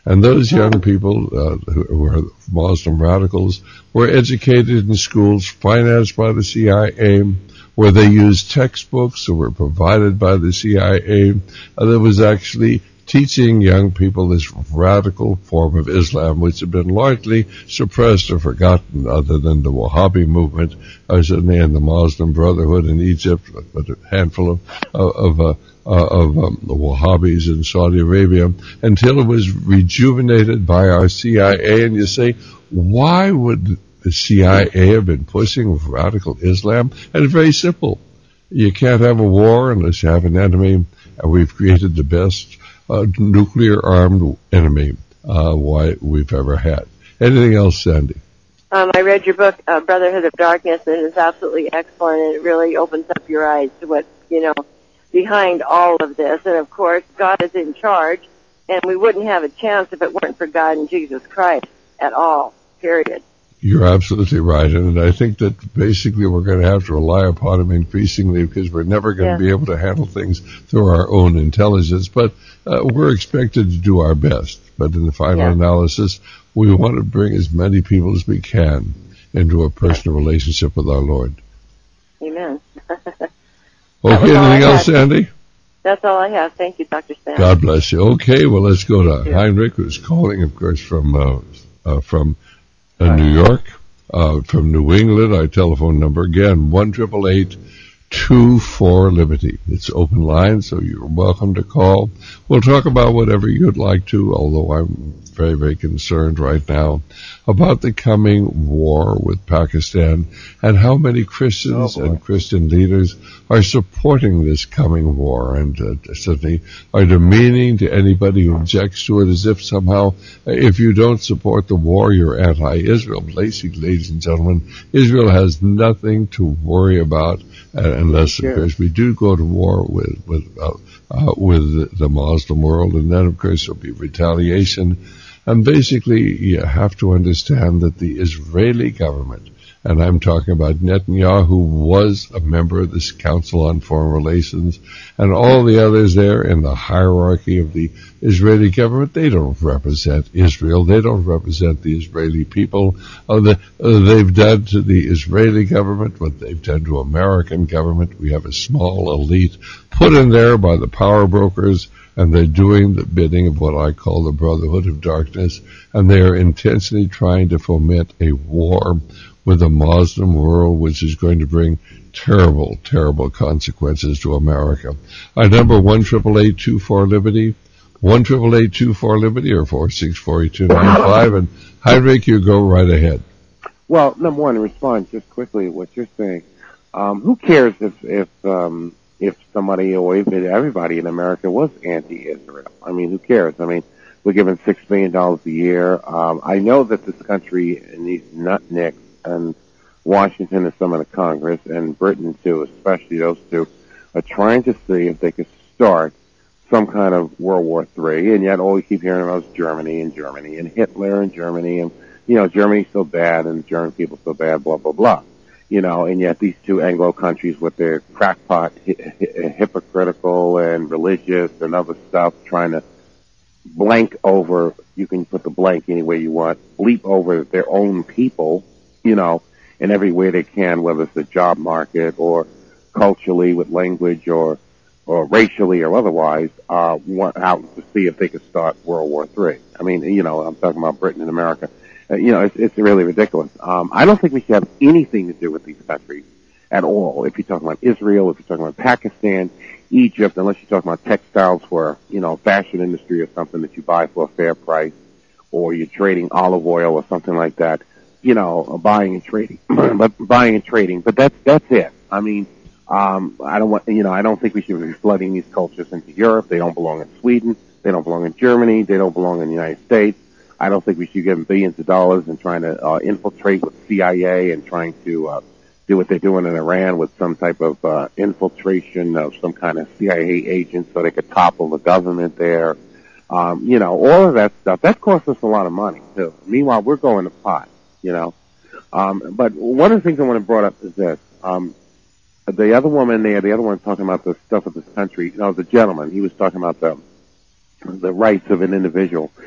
And those young people uh, who, who are Muslim radicals were educated in schools financed by the C I A, where they used textbooks that were provided by the C I A, and there was actually teaching young people this radical form of Islam, which had been largely suppressed or forgotten, other than the Wahhabi movement, or certainly in the Muslim Brotherhood in Egypt, but a handful of of, uh, uh, of um, the Wahhabis in Saudi Arabia, until it was rejuvenated by our C I A. And you say, why would the C I A have been pushing radical Islam? And it's very simple. You can't have a war unless you have an enemy, and we've created the best uh, nuclear-armed enemy uh, why we've ever had. Anything else, Sandy? Um, I read your book, uh, Brotherhood of Darkness, and it's absolutely excellent, and it really opens up your eyes to what's, you know, behind all of this. And, of course, God is in charge, and we wouldn't have a chance if it weren't for God and Jesus Christ at all, period. You're absolutely right, and I think that basically we're going to have to rely upon him increasingly, because we're never going yeah. to be able to handle things through our own intelligence, but uh, we're expected to do our best. But in the final yeah. analysis, we want to bring as many people as we can into a personal relationship with our Lord. Amen. Okay, anything else, Sandy? That's all I have. Thank you, Doctor Stan. God bless you. Okay, well, let's go to Heinrich, who's calling, of course, from uh, uh, from uh, New York, uh, from New England. Our telephone number, again, one eight eight eight, two four, Liberty. It's open line, so you're welcome to call. We'll talk about whatever you'd like to, although I'm very, very concerned right now about the coming war with Pakistan and how many Christians oh, and Christian leaders are supporting this coming war, and uh, certainly are demeaning to anybody who objects to it, as if somehow if you don't support the war, you're anti-Israel. Basically, ladies and gentlemen, Israel has nothing to worry about uh, unless, of course, we do go to war with with uh, uh, with the Muslim world, and then, of course, there'll be retaliation. And basically, you have to understand that the Israeli government, and I'm talking about Netanyahu, who was a member of this Council on Foreign Relations, and all the others there in the hierarchy of the Israeli government, they don't represent Israel. They don't represent the Israeli people. Uh, the, uh, they've done to the Israeli government what they've done to American government. We have a small elite put in there by the power brokers, and they're doing the bidding of what I call the Brotherhood of Darkness, and they are intentionally trying to foment a war with the Muslim world, which is going to bring terrible, terrible consequences to America. Our number, one eight eight eight, two four, Liberty, one eight eight eight, two four, Liberty, or four six four, two nine five, and Heinrich, you go right ahead. Well, number one, to respond just quickly to what you're saying, um, who cares if, if, um, if somebody or even everybody in America was anti-Israel? I mean, who cares? I mean, we're given six billion dollars a year. Um, I know that this country and these nutnicks and Washington and some of the Congress and Britain too, especially those two, are trying to see if they could start some kind of World War Three, and yet all we keep hearing about is Germany and Germany and Hitler and Germany, and, you know, Germany's so bad and the German people so bad, blah, blah, blah. You know, and yet these two Anglo countries with their crackpot, hi- hi- hypocritical and religious and other stuff, trying to blank over, you can put the blank any way you want, leap over their own people, you know, in every way they can, whether it's the job market or culturally with language or, or racially or otherwise, uh, want out to see if they could start World War Three. I mean, you know, I'm talking about Britain and America. Uh, you know, it's, it's really ridiculous. Um, I don't think we should have anything to do with these countries at all. If you're talking about Israel, if you're talking about Pakistan, Egypt, unless you're talking about textiles for, you know, fashion industry or something that you buy for a fair price, or you're trading olive oil or something like that, you know, buying and trading, but buying and trading. But that's, that's it. I mean, um, I don't want, you know, I don't think we should be flooding these cultures into Europe. They don't belong in Sweden. They don't belong in Germany. They don't belong in the United States. I don't think we should give them billions of dollars and trying to uh, infiltrate with C I A and trying to uh, do what they're doing in Iran with some type of uh, infiltration of some kind of C I A agent so they could topple the government there. Um, you know, all of that stuff. That costs us a lot of money, too. Meanwhile, we're going to pot, you know. Um, but one of the things I want to bring up is this. Um, the other woman there, the other one talking about the stuff of this country, you know, the gentleman, he was talking about the the rights of an individual.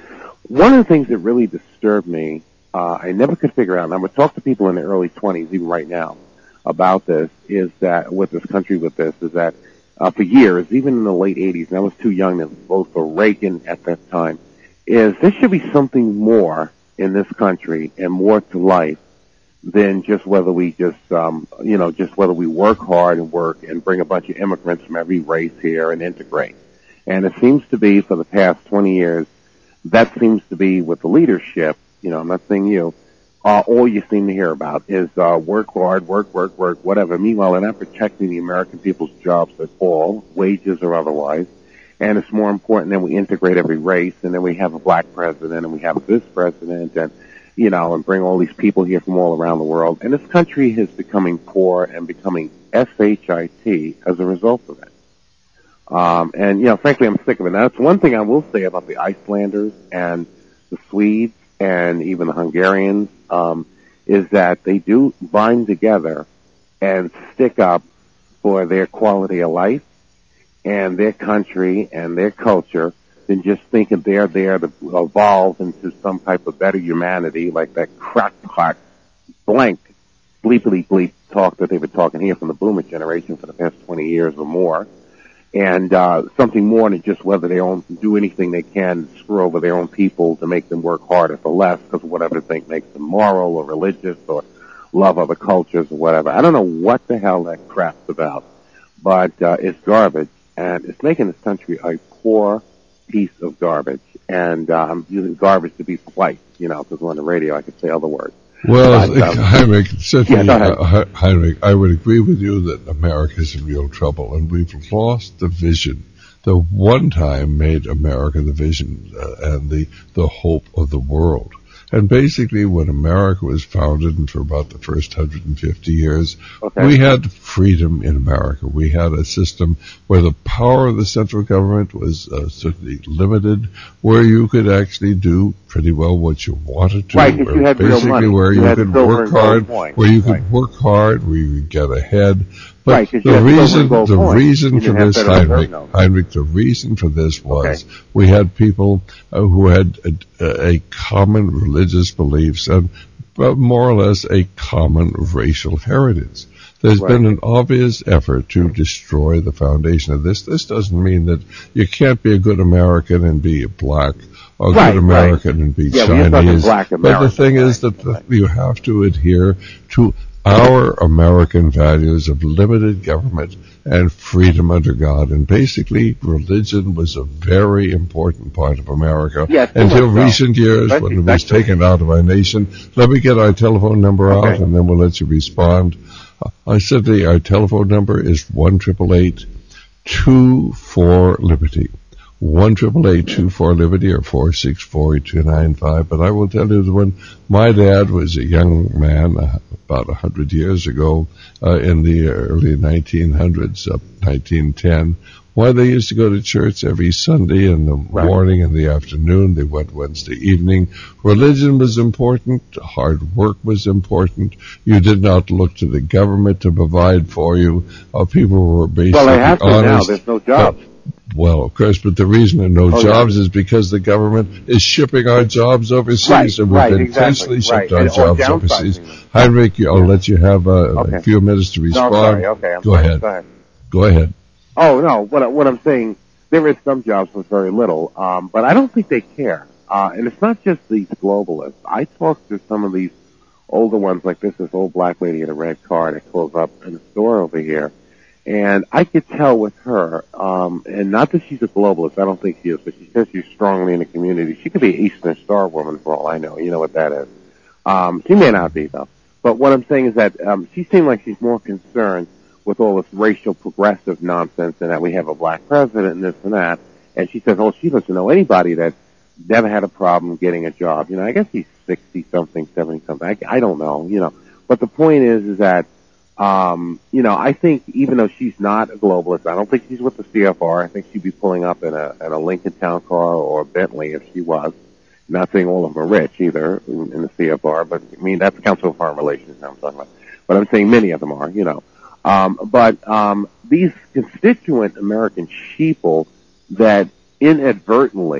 one of the things that really disturbed me, uh, I never could figure out, and I would talk to people in their early twenties, even right now, about this, is that, with this country, with this, is that, uh, for years, even in the late eighties, and I was too young to vote for Reagan at that time, is there should be something more in this country and more to life than just whether we just, um, you know, just whether we work hard and work and bring a bunch of immigrants from every race here and integrate. And it seems to be, for the past twenty years, that seems to be with the leadership, you know, I'm not saying you, uh, all you seem to hear about is, uh, work hard, work, work, work, whatever. Meanwhile, they're not protecting the American people's jobs at all, wages or otherwise. And it's more important that we integrate every race, and then we have a black president, and we have this president, and, you know, and bring all these people here from all around the world. And this country is becoming poor and becoming S H I T as a result of it. Um, and, you know, frankly, I'm sick of it. Now, that's one thing I will say about the Icelanders and the Swedes and even the Hungarians, um, is that they do bind together and stick up for their quality of life and their country and their culture than just thinking they're there to evolve into some type of better humanity, like that crackpot, blank, bleepily bleep talk that they've been talking here from the boomer generation for the past twenty years or more. And, uh, something more than just whether they own, do anything they can to screw over their own people to make them work harder for less because of whatever they think makes them moral or religious or love other cultures or whatever. I don't know what the hell that crap's about, but, uh, it's garbage, and it's making this country a poor piece of garbage. And, uh, I'm using garbage to be polite, you know, because on the radio I could say other words. Well, but, um, Heinrich, certainly, yeah, uh, Heinrich, I would agree with you that America's in real trouble, and we've lost the vision that one time made America the vision uh, and the, the hope of the world. And basically, when America was founded, and for about the first one hundred fifty years, okay. we had freedom in America. We had a system where the power of the central government was uh, certainly limited, where you could actually do pretty well what you wanted to. Right, because you had real money. Where you, you could work hard, where you could right. work hard, where you could get ahead. But right, the reason, the point. reason for this, Heinrich, Heinrich, the reason for this was okay. we had people uh, who had a, a common religious beliefs and uh, more or less a common racial heritage. There's right. been an obvious effort to destroy the foundation of this. This doesn't mean that you can't be a good American and be black, or a right, good American right. and be yeah, Chinese. Black but the thing right, is that right. you have to adhere to our American values of limited government and freedom under God. And basically, religion was a very important part of America yes, until recent years That's when exactly. it was taken out of our nation. Let me get our telephone number okay. out, and then we'll let you respond. Uh, I said the, our telephone number is one eight eight eight, two four, Liberty. one eight eight eight, two four, Liberty or four six four, two nine five. But I will tell you that when my dad was a young man, uh, about a hundred years ago, uh, in the early nineteen hundreds, uh, nineteen ten, why they used to go to church every Sunday in the right. morning and the afternoon. They went Wednesday evening. Religion was important. Hard work was important. You did not look to the government to provide for you. Uh, people were basically well, they have to honest. now. There's no jobs. Uh, Well, of course, but the reason there are no oh, jobs yeah. is because the government is shipping our jobs overseas, right, and we've right, intentionally exactly, shipped right. our and, jobs overseas. Heinrich, I'll yeah. let you have a, okay. a few minutes to respond. No, sorry. Okay, I'm Go sorry. ahead. Go ahead. Go ahead. Oh no, what what I'm saying, there is some jobs with very little, um, but I don't think they care. Uh, and it's not just these globalists. I talked to some of these older ones, like this this old black lady in a red car that calls up in the store over here. And I could tell with her, um, and not that she's a globalist, I don't think she is, but she says she's strongly in the community. She could be an Eastern Star woman for all I know. You know what that is. Um, she may not be, though. But what I'm saying is that um, she seemed like she's more concerned with all this racial progressive nonsense and that we have a black president and this and that. And she says, oh, she doesn't know anybody that never had a problem getting a job. You know, I guess he's sixty-something, seventy-something. I, I don't know, you know. But the point is, is that Um, you know, I think even though she's not a globalist, I don't think she's with the C F R. I think she'd be pulling up in a, in a Lincoln Town Car or a Bentley if she was. Not saying all of them are rich either in, in the C F R, but I mean, that's Council of Foreign Relations I'm talking about. But I'm saying many of them are, you know. Um, but, um, these constituent American sheeple that inadvertently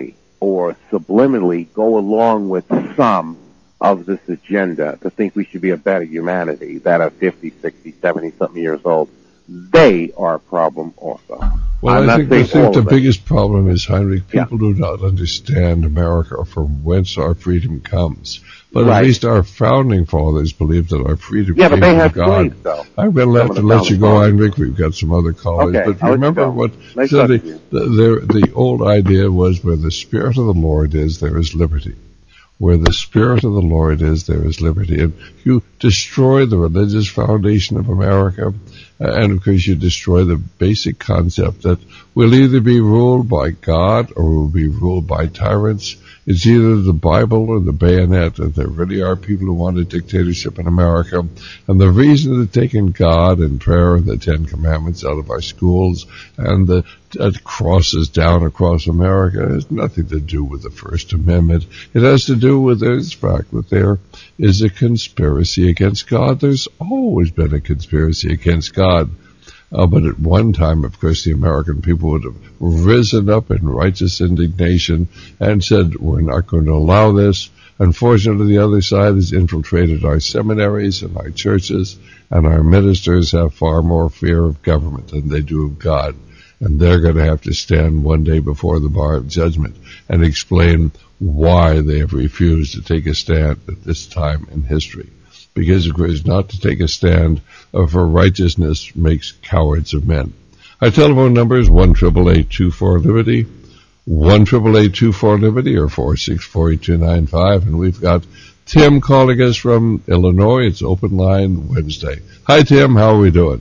or subliminally go along with some of this agenda to think we should be a better humanity that are fifty, sixty, seventy something years old, they are a problem also. Well, I'm I think, I think the biggest problem is, Heinrich, people Yeah. do not understand America or from whence our freedom comes. But Right. at least our founding fathers believed that our freedom Yeah, but came they from had God. slaves, though. I'm going to Some have of to the let you go, founding Heinrich. We've got some other callers. Okay, but I'll let you remember go. what Nice so the, talking to you. the, the, the old idea was where the Spirit of the Lord is, there is liberty. Where the Spirit of the Lord is, there is liberty. And you destroy the religious foundation of America, uh, and of course you destroy the basic concept that we'll either be ruled by God or we'll be ruled by tyrants. It's either the Bible or the bayonet, and there really are people who want a dictatorship in America. And the reason they're taking God and prayer and the Ten Commandments out of our schools and the uh, crosses down across America has nothing to do with the First Amendment. It has to do with this fact that there is a conspiracy against God. There's always been a conspiracy against God. Uh, but at one time, of course, the American people would have risen up in righteous indignation and said, we're not going to allow this. Unfortunately, the other side has infiltrated our seminaries and our churches, and our ministers have far more fear of government than they do of God. And they're going to have to stand one day before the bar of judgment and explain why they have refused to take a stand at this time in history. Because, of course, not to take a stand for righteousness makes cowards of men. Our telephone number is one eight eight eight, two four, liberty, one eight eight eight, two four, liberty, or four six four, eight two nine five. And we've got Tim calling us from Illinois. It's Open Line Wednesday. Hi, Tim. How are we doing?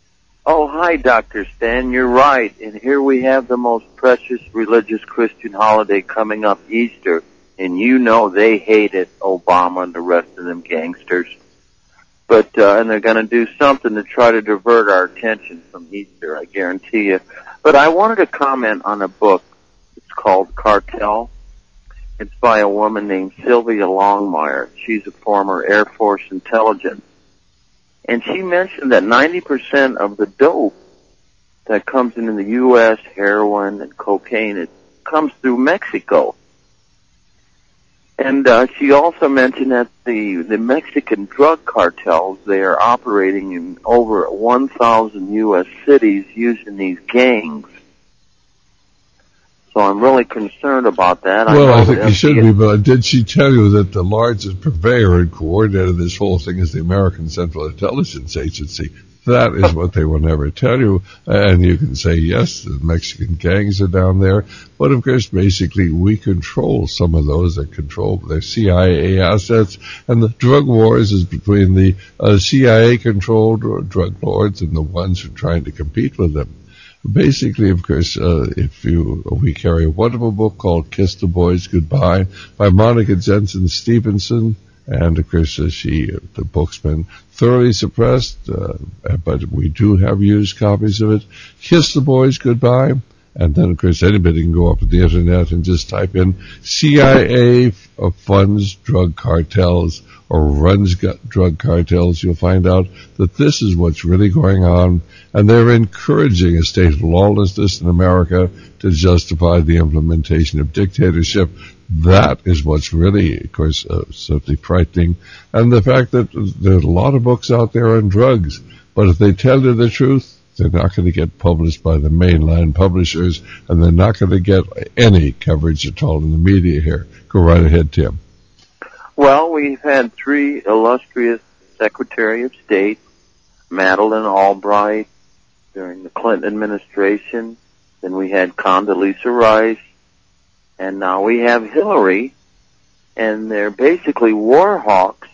Oh, hi, Doctor Stan. You're right. And here we have the most precious religious Christian holiday coming up, Easter. And you know they hated Obama and the rest of them gangsters. But, uh, and they're going to do something to try to divert our attention from Easter, I guarantee you. But I wanted to comment on a book. It's called Cartel. It's by a woman named Sylvia Longmire. She's a former Air Force intelligence. And she mentioned that ninety percent of the dope that comes into the U S, heroin and cocaine, it comes through Mexico. And uh, she also mentioned that the, the Mexican drug cartels, they are operating in over one thousand U S cities using these gangs. So I'm really concerned about that. Well, I, I think you should be, but did she tell you that the largest purveyor and coordinator of this whole thing is the American Central Intelligence Agency? That is what they will never tell you. And you can say, yes, the Mexican gangs are down there. But, of course, basically, we control some of those that control their C I A assets. And the drug wars is between the uh, C I A-controlled drug lords and the ones who are trying to compete with them. Basically, of course, uh, if you, we carry a wonderful book called Kiss the Boys Goodbye by Monica Jensen Stevenson. And, of course, uh, she, uh, the book's been thoroughly suppressed, uh, but we do have used copies of it. Kiss the Boys Goodbye. And then, of course, anybody can go up to the Internet and just type in C I A uh, funds drug cartels or runs drug cartels. You'll find out that this is what's really going on. And they're encouraging a state of lawlessness in America to justify the implementation of dictatorship. That is what's really, of course, uh, certainly frightening. And the fact that there's a lot of books out there on drugs, but if they tell you the truth, they're not going to get published by the mainline publishers, and they're not going to get any coverage at all in the media here. Go right ahead, Tim. Well, we've had three illustrious Secretary of State, Madeleine Albright during the Clinton administration, then we had Condoleezza Rice, and now we have Hillary, and they're basically war hawks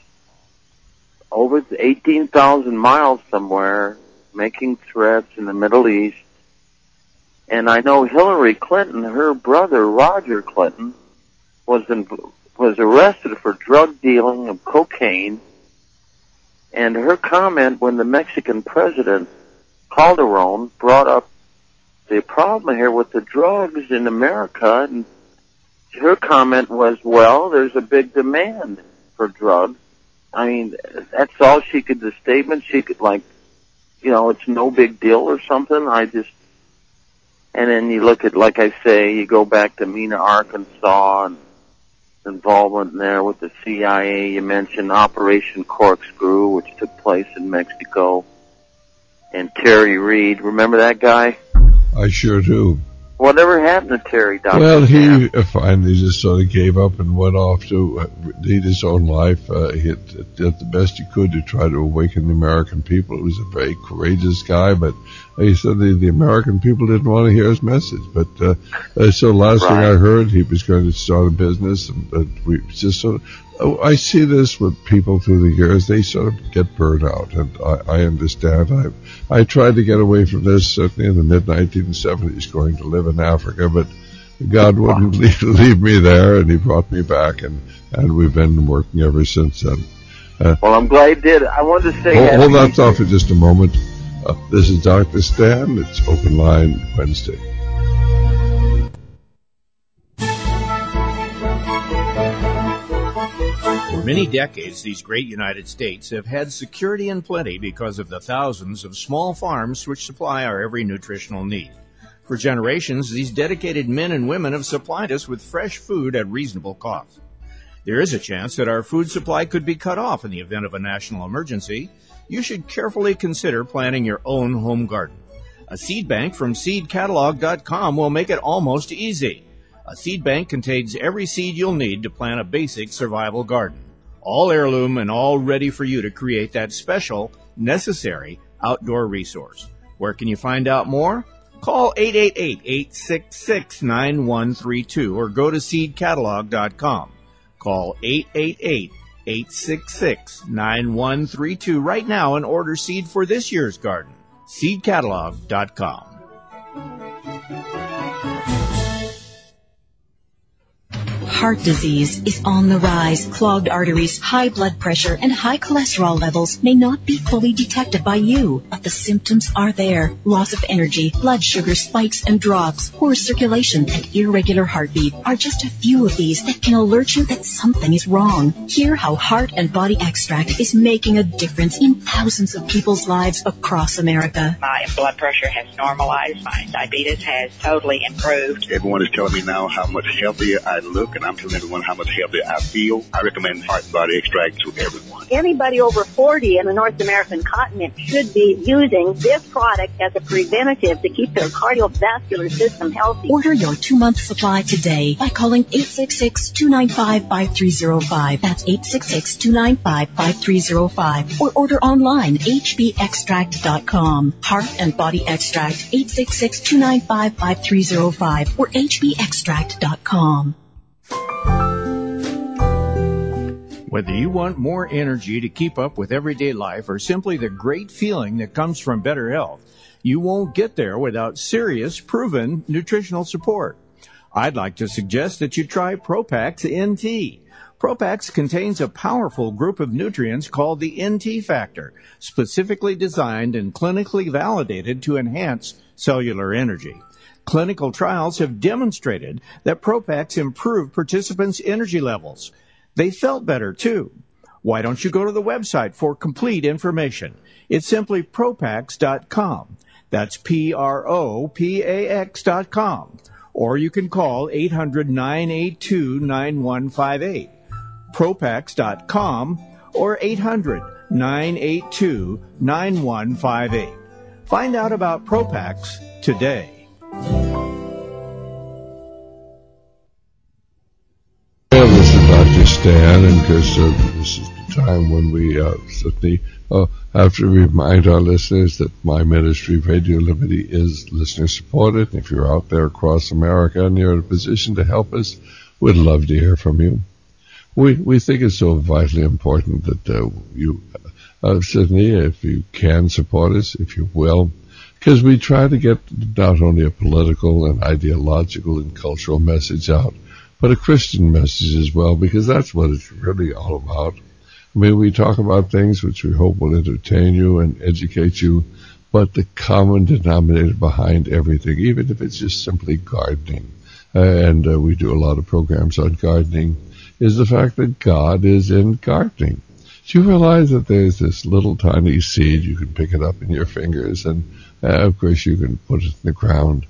over eighteen thousand miles somewhere, making threats in the Middle East. And I know Hillary Clinton, her brother Roger Clinton, was in, was arrested for drug dealing of cocaine. And her comment when the Mexican president, Calderon, brought up the problem here with the drugs in America, and her comment was, well, there's a big demand for drugs. I mean, that's all she could, the statement she could, like, you know, it's no big deal or something. I just, And then you look at, like I say, you go back to Mena, Arkansas, and involvement there with the C I A. You mentioned Operation Corkscrew, which took place in Mexico. And Terry Reid, remember that guy? I sure do. Whatever happened to Terry, Doctor Well, he uh, finally just sort of gave up and went off to uh, lead his own life. Uh, he had, did the best he could to try to awaken the American people. He was a very courageous guy, but he said the, the American people didn't want to hear his message. But uh, uh, so last right. thing I heard, he was going to start a business, and uh, we just sort of. Oh, I see this with people through the years. They sort of get burned out, and I, I understand. I I tried to get away from this certainly in the mid nineteen seventies, going to live in Africa, but God wouldn't leave, leave me there, and He brought me back, and, and we've been working ever since then. Uh, well, I'm glad He did. I wanted to say... Hold, hold that thought for just a moment. Uh, this is Doctor Stan. It's Open Line Wednesday. For many decades, these great United States have had security and plenty because of the thousands of small farms which supply our every nutritional need. For generations, these dedicated men and women have supplied us with fresh food at reasonable cost. There is a chance that our food supply could be cut off in the event of a national emergency. You should carefully consider planting your own home garden. A seed bank from seed catalog dot com will make it almost easy. A seed bank contains every seed you'll need to plant a basic survival garden. All heirloom and all ready for you to create that special, necessary outdoor resource. Where can you find out more? Call eight eight eight, eight six six, nine one three two or go to seed catalog dot com. Call eight eight eight, eight six six, nine one three two right now and order seed for this year's garden. seed catalog dot com. Heart disease is on the rise. Clogged arteries, high blood pressure, and high cholesterol levels may not be fully detected by you, but the symptoms are there. Loss of energy, blood sugar spikes and drops, poor circulation, and irregular heartbeat are just a few of these that can alert you that something is wrong. Hear how Heart and Body Extract is making a difference in thousands of people's lives across America. My blood pressure has normalized. My diabetes has totally improved. Everyone is telling me now how much healthier I look, and I'm telling everyone how much healthier I feel. I recommend Heart and Body Extract to everyone. Anybody over forty in the North American continent should be using this product as a preventative to keep their cardiovascular system healthy. Order your two-month supply today by calling eight six six, two nine five, five three zero five. That's eight six six, two nine five, five three zero five. Or order online, h b extract dot com. Heart and Body Extract, eight six six, two nine five, five three zero five or h b extract dot com. Whether you want more energy to keep up with everyday life or simply the great feeling that comes from better health, you won't get there without serious, proven nutritional support. I'd like to suggest that you try Propax N T. Propax contains a powerful group of nutrients called the N T factor, specifically designed and clinically validated to enhance cellular energy. Clinical trials have demonstrated that Propax improved participants' energy levels. They felt better, too. Why don't you go to the website for complete information? It's simply Propax dot com. That's P R O P A X dot com. Or you can call eight hundred, nine eight two, nine one five eight. Propax dot com or eight hundred, nine eight two, nine one five eight. Find out about Propax today. Well, this is Doctor Stan, and because uh, this is the time when we uh, certainly uh, have to remind our listeners that my ministry, Radio Liberty, is listener-supported. If you're out there across America and you're in a position to help us, we'd love to hear from you. We we think it's so vitally important that uh, you uh, certainly, if you can, support us, if you will, because we try to get not only a political and ideological and cultural message out, but a Christian message as well, because that's what it's really all about. I mean, we talk about things which we hope will entertain you and educate you, but the common denominator behind everything, even if it's just simply gardening, uh, and uh, we do a lot of programs on gardening, is the fact that God is in gardening. Do you realize that there's this little tiny seed, you can pick it up in your fingers, and uh, of course you can put it in the ground.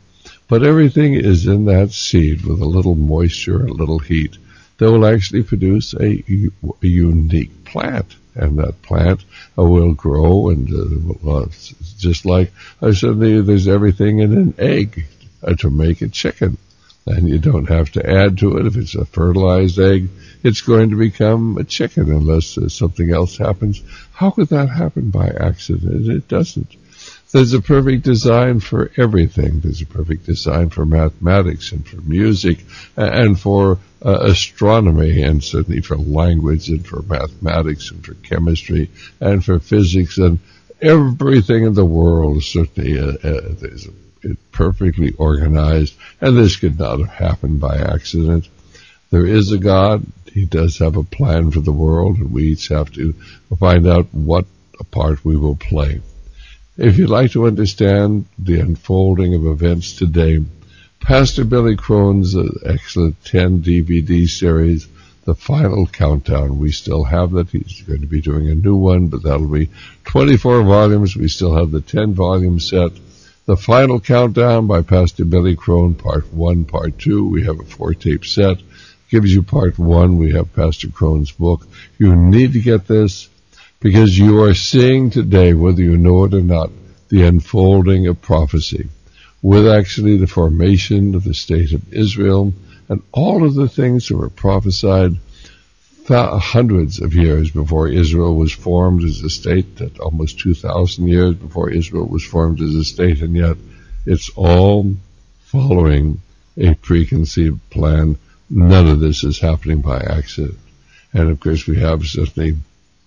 But everything is in that seed with a little moisture, a little heat, that will actually produce a, a unique plant. And that plant uh, will grow, and uh, well, just like I said, there's everything in an egg uh, to make a chicken. And you don't have to add to it. If it's a fertilized egg, it's going to become a chicken unless uh, something else happens. How could that happen by accident? It doesn't. There's a perfect design for everything. There's a perfect design for mathematics and for music and for uh, astronomy, and certainly for language and for mathematics and for chemistry and for physics, and everything in the world is certainly uh, uh, there's a, it perfectly organized, and this could not have happened by accident. There is a God. He does have a plan for the world, and we each have to find out what part we will play. If you'd like to understand the unfolding of events today, Pastor Billy Crone's uh, excellent ten D V D series, The Final Countdown, we still have that. He's going to be doing a new one, but that'll be twenty-four volumes. We still have the ten volume set. The Final Countdown by Pastor Billy Crone, part one, part two. We have a four-tape set. Gives you part one. We have Pastor Crone's book. You need to get this, because you are seeing today, whether you know it or not, the unfolding of prophecy, with actually the formation of the state of Israel and all of the things that were prophesied th- hundreds of years before Israel was formed as a state, that almost two thousand years before Israel was formed as a state, and yet it's all following a preconceived plan. None of this is happening by accident. And of course we have certainly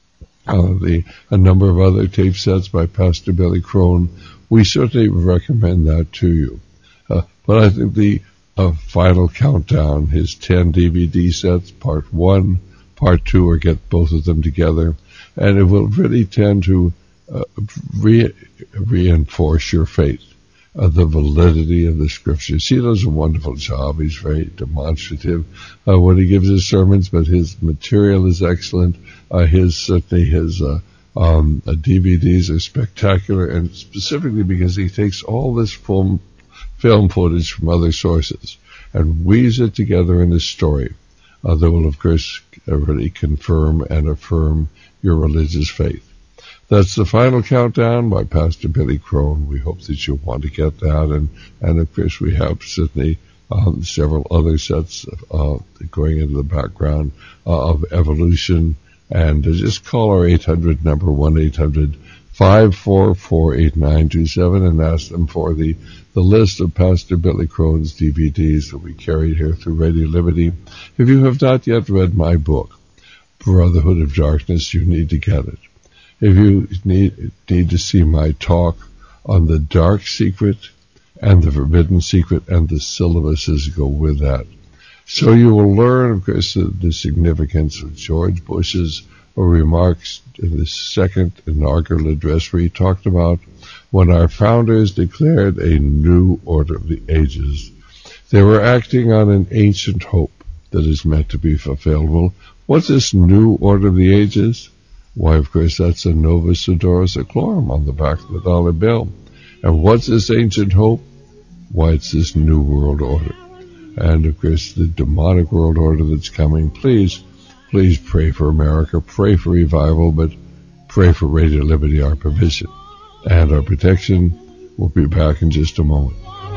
Uh, the a number of other tape sets by Pastor Billy Crone. We certainly recommend that to you. Uh, but I think the uh, Final Countdown, his ten D V D sets, part one, part two, or get both of them together, and it will really tend to uh, re- reinforce your faith, uh, the validity of the Scriptures. He does a wonderful job. He's very demonstrative uh, when he gives his sermons, but his material is excellent. Uh, his, certainly his, uh, um, uh, D V Ds are spectacular, and specifically because he takes all this film, film footage from other sources and weaves it together in a story, uh, that will, of course, really confirm and affirm your religious faith. That's The Final Countdown by Pastor Billy Crone. We hope that you'll want to get that, and, and of course we have certainly um, several other sets uh, going into the background uh, of evolution. And uh, just call our eight hundred number, one eight hundred five four four eight nine two seven, and ask them for the, the list of Pastor Billy Crone's D V Ds that we carry here through Radio Liberty. If you have not yet read my book, Brotherhood of Darkness, you need to get it. If you need, need to see my talk on the dark secret and the forbidden secret, and the syllabuses go with that. So you will learn, of course, the, the significance of George Bush's remarks in the second inaugural address, where he talked about when our founders declared a new order of the ages, they were acting on an ancient hope that is meant to be fulfilled. Well, what's this new order of the ages? Why, of course, that's a Novus Ordo Seclorum on the back of the dollar bill. And what's this ancient hope? Why, it's this new world order. And, of course, the demonic world order that's coming. Please, please pray for America. Pray for revival, but pray for Radio Liberty, our provision and our protection. We'll be back in just a moment.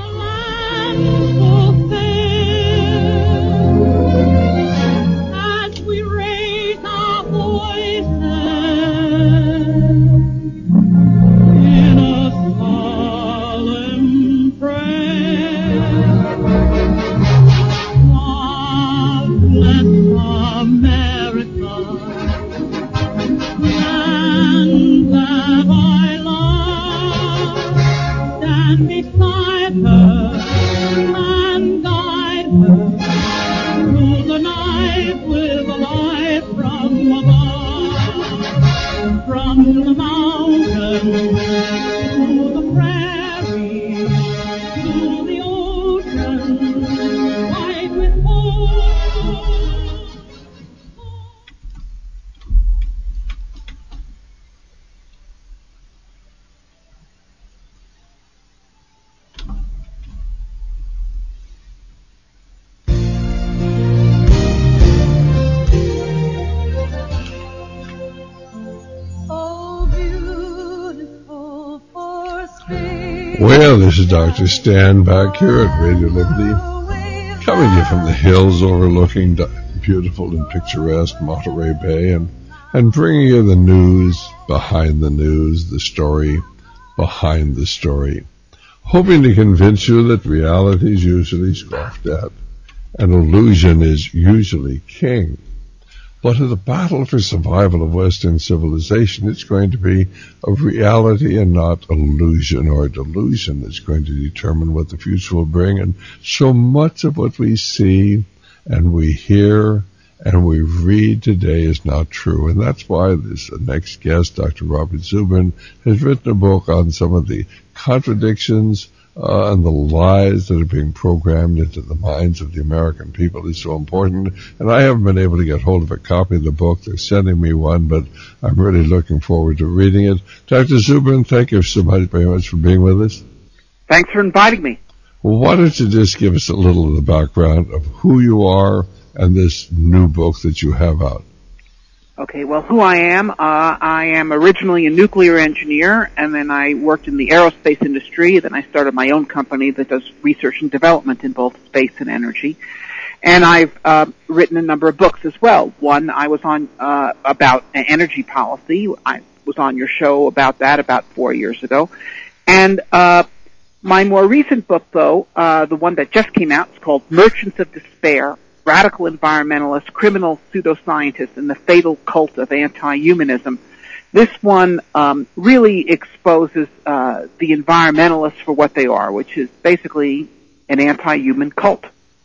As we raise our voices in a solemn prayer, God bless America, land that I love, stand beside her and God. Well, this is Doctor Stan back here at Radio Liberty, coming to you from the hills overlooking beautiful and picturesque Monterey Bay, and, and bringing you the news behind the news, the story behind the story, hoping to convince you that reality is usually scoffed at and illusion is usually king. But in the battle for survival of Western civilization, it's going to be of reality and not illusion or delusion that's going to determine what the future will bring. And so much of what we see and we hear and we read today is not true. And that's why this next guest, Doctor Robert Zubrin, has written a book on some of the contradictions Uh, and the lies that are being programmed into the minds of the American people is so important. And I haven't been able to get hold of a copy of the book. They're sending me one, but I'm really looking forward to reading it. Doctor Zubrin, thank you so much, very much for being with us. Thanks for inviting me. Well, why don't you just give us a little of the background of who you are and this new book that you have out? Okay, well, who I am, uh, I am originally a nuclear engineer, and then I worked in the aerospace industry, then I started my own company that does research and development in both space and energy. And I've uh, written a number of books as well. One I was on uh, about energy policy. I was on your show about that about four years ago. And uh, my more recent book, though, uh, the one that just came out, is called Merchants of Despair, Radical Environmentalists, Criminal Pseudoscientists, and the Fatal Cult of Anti-Humanism. This one um, really exposes uh, the environmentalists for what they are, which is basically an anti-human cult.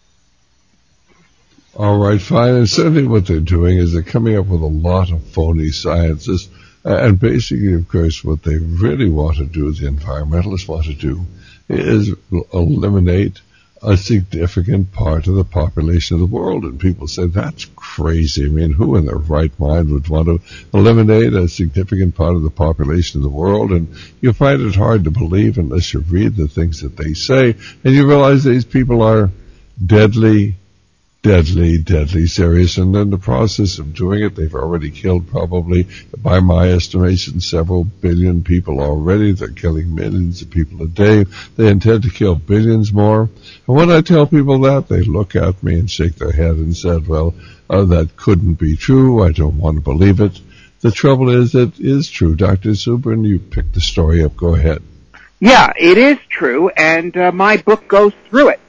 All right, fine. And certainly what they're doing is they're coming up with a lot of phony sciences. Uh, and basically, of course, what they really want to do, the environmentalists want to do, is eliminate a significant part of the population of the world. And people say, that's crazy. I mean, who in their right mind would want to eliminate a significant part of the population of the world? And you find it hard to believe unless you read the things that they say, and you realize these people are deadly, deadly, deadly serious. And in the process of doing it, they've already killed probably, by my estimation, several billion people already. They're killing millions of people a day. They intend to kill billions more. And when I tell people that, they look at me and shake their head and said, well, uh, that couldn't be true. I don't want to believe it. The trouble is, it is true. Doctor Zubrin, you picked the story up. Go ahead. Yeah, it is true, and uh, my book goes through it.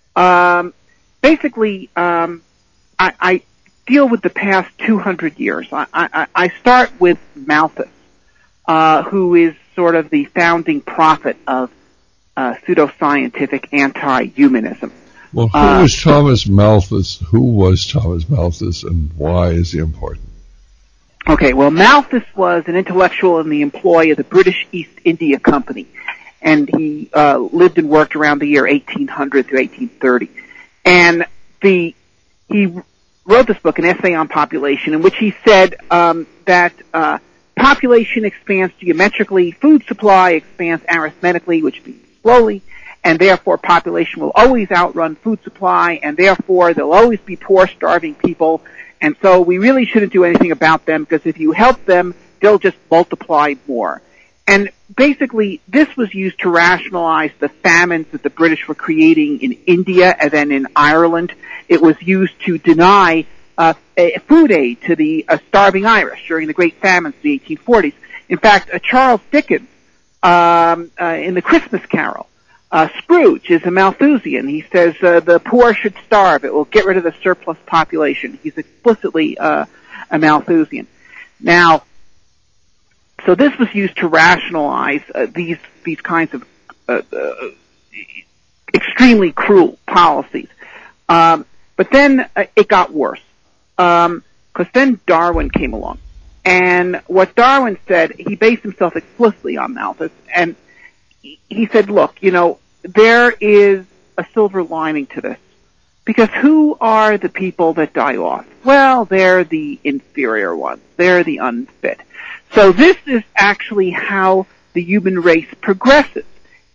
Um, basically, um, I, I deal with the past two hundred years. I, I, I start with Malthus, uh, who is sort of the founding prophet of uh, pseudoscientific anti-humanism. Well, who uh, was Thomas Malthus? Who was Thomas Malthus, and why is he important? Okay, well, Malthus was an intellectual in the employ of the British East India Company, and he uh, lived and worked around the year eighteen hundred to eighteen thirty. And the he wrote this book, An Essay on Population, in which he said um, that uh, population expands geometrically, food supply expands arithmetically, which means slowly, and therefore population will always outrun food supply, and therefore there'll always be poor, starving people, and so we really shouldn't do anything about them, because if you help them, they'll just multiply more. And basically, this was used to rationalize the famines that the British were creating in India and then in Ireland. It was used to deny uh, food aid to the uh, starving Irish during the Great Famines of the eighteen forties. In fact, uh, Charles Dickens, um, uh, in The Christmas Carol, uh, Scrooge is a Malthusian. He says uh, the poor should starve. It will get rid of the surplus population. He's explicitly uh, a Malthusian. Now, so this was used to rationalize uh, these these kinds of uh, uh, extremely cruel policies. Um, but then uh, it got worse, because um, then Darwin came along. And what Darwin said, he based himself explicitly on Malthus, and he said, look, you know, there is a silver lining to this. Because who are the people that die off? Well, they're the inferior ones. They're the unfit. So this is actually how the human race progresses.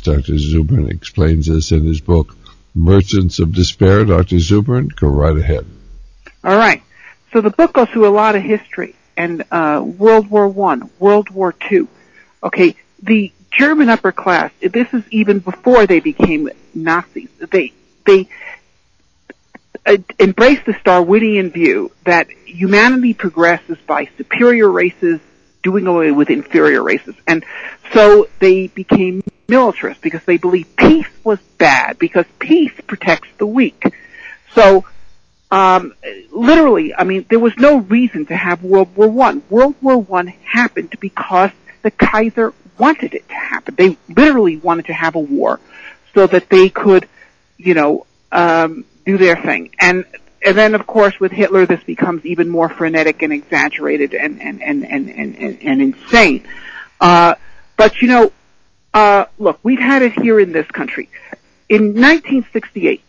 as Doctor Zubrin explains this in his book, Merchants of Despair. Doctor Zubrin, go right ahead. All right. So the book goes through a lot of history, and uh, World War One, World War Two. Okay, the German upper class, this is even before they became Nazis. They they uh, embraced the Darwinian view that humanity progresses by superior races doing away with inferior races. And so they became militarists because they believed peace was bad, because peace protects the weak. So, um, literally, I mean, there was no reason to have World War One. World War One happened because the Kaiser wanted it to happen. They literally wanted to have a war so that they could, you know, um, do their thing. And And then, of course, with Hitler, this becomes even more frenetic and exaggerated and and and and and, and, and insane. Uh, but you know, uh, look, we've had it here in this country. In nineteen sixty-eight,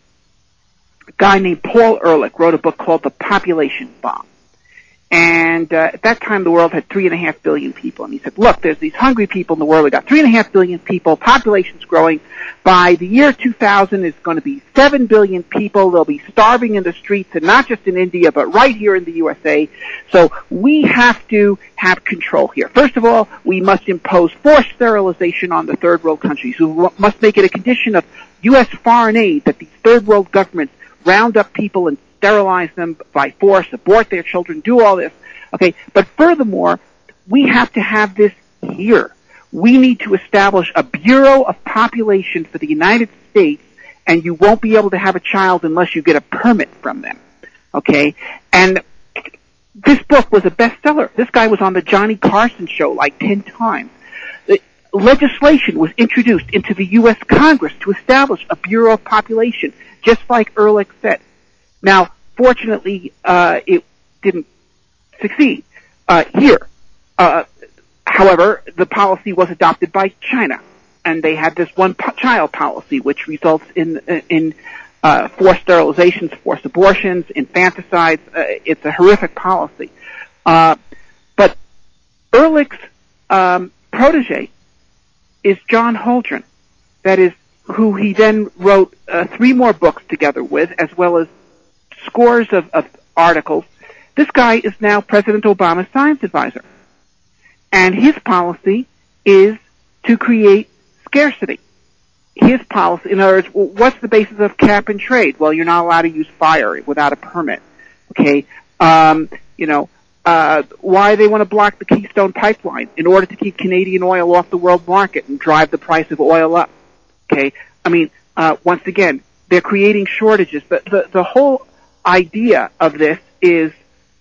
a guy named Paul Ehrlich wrote a book called The Population Bomb. And uh, at that time, the world had three and a half billion people. And he said, look, there's these hungry people in the world. We've got three and a half billion people. Population's growing. By the year two thousand, it's going to be seven billion people. They'll be starving in the streets, and not just in India, but right here in the U S A. So we have to have control here. First of all, we must impose forced sterilization on the third world countries. We must make it a condition of U S foreign aid that these third world governments round up people and sterilize them by force, abort their children, do all this. Okay, but furthermore, we have to have this here. We need to establish a Bureau of Population for the United States, and you won't be able to have a child unless you get a permit from them. Okay? And this book was a bestseller. This guy was on the Johnny Carson show like ten times. The legislation was introduced into the U S Congress to establish a Bureau of Population, just like Ehrlich said. Now, fortunately, uh, it didn't succeed uh, here. Uh, however, the policy was adopted by China, and they had this one-child policy, which results in in uh, forced sterilizations, forced abortions, infanticides. Uh, it's a horrific policy. Uh, but Ehrlich's um, protege is John Holdren. That is who he then wrote uh, three more books together with, as well as scores of, of articles. This guy is now President Obama's science advisor. And his policy is to create scarcity. His policy, in other words, what's the basis of cap and trade? Well, you're not allowed to use fire without a permit. Okay? Um, you know, uh, why they want to block the Keystone Pipeline? In order to keep Canadian oil off the world market and drive the price of oil up. Okay? I mean, uh, once again, they're creating shortages. The, the, the whole idea of this is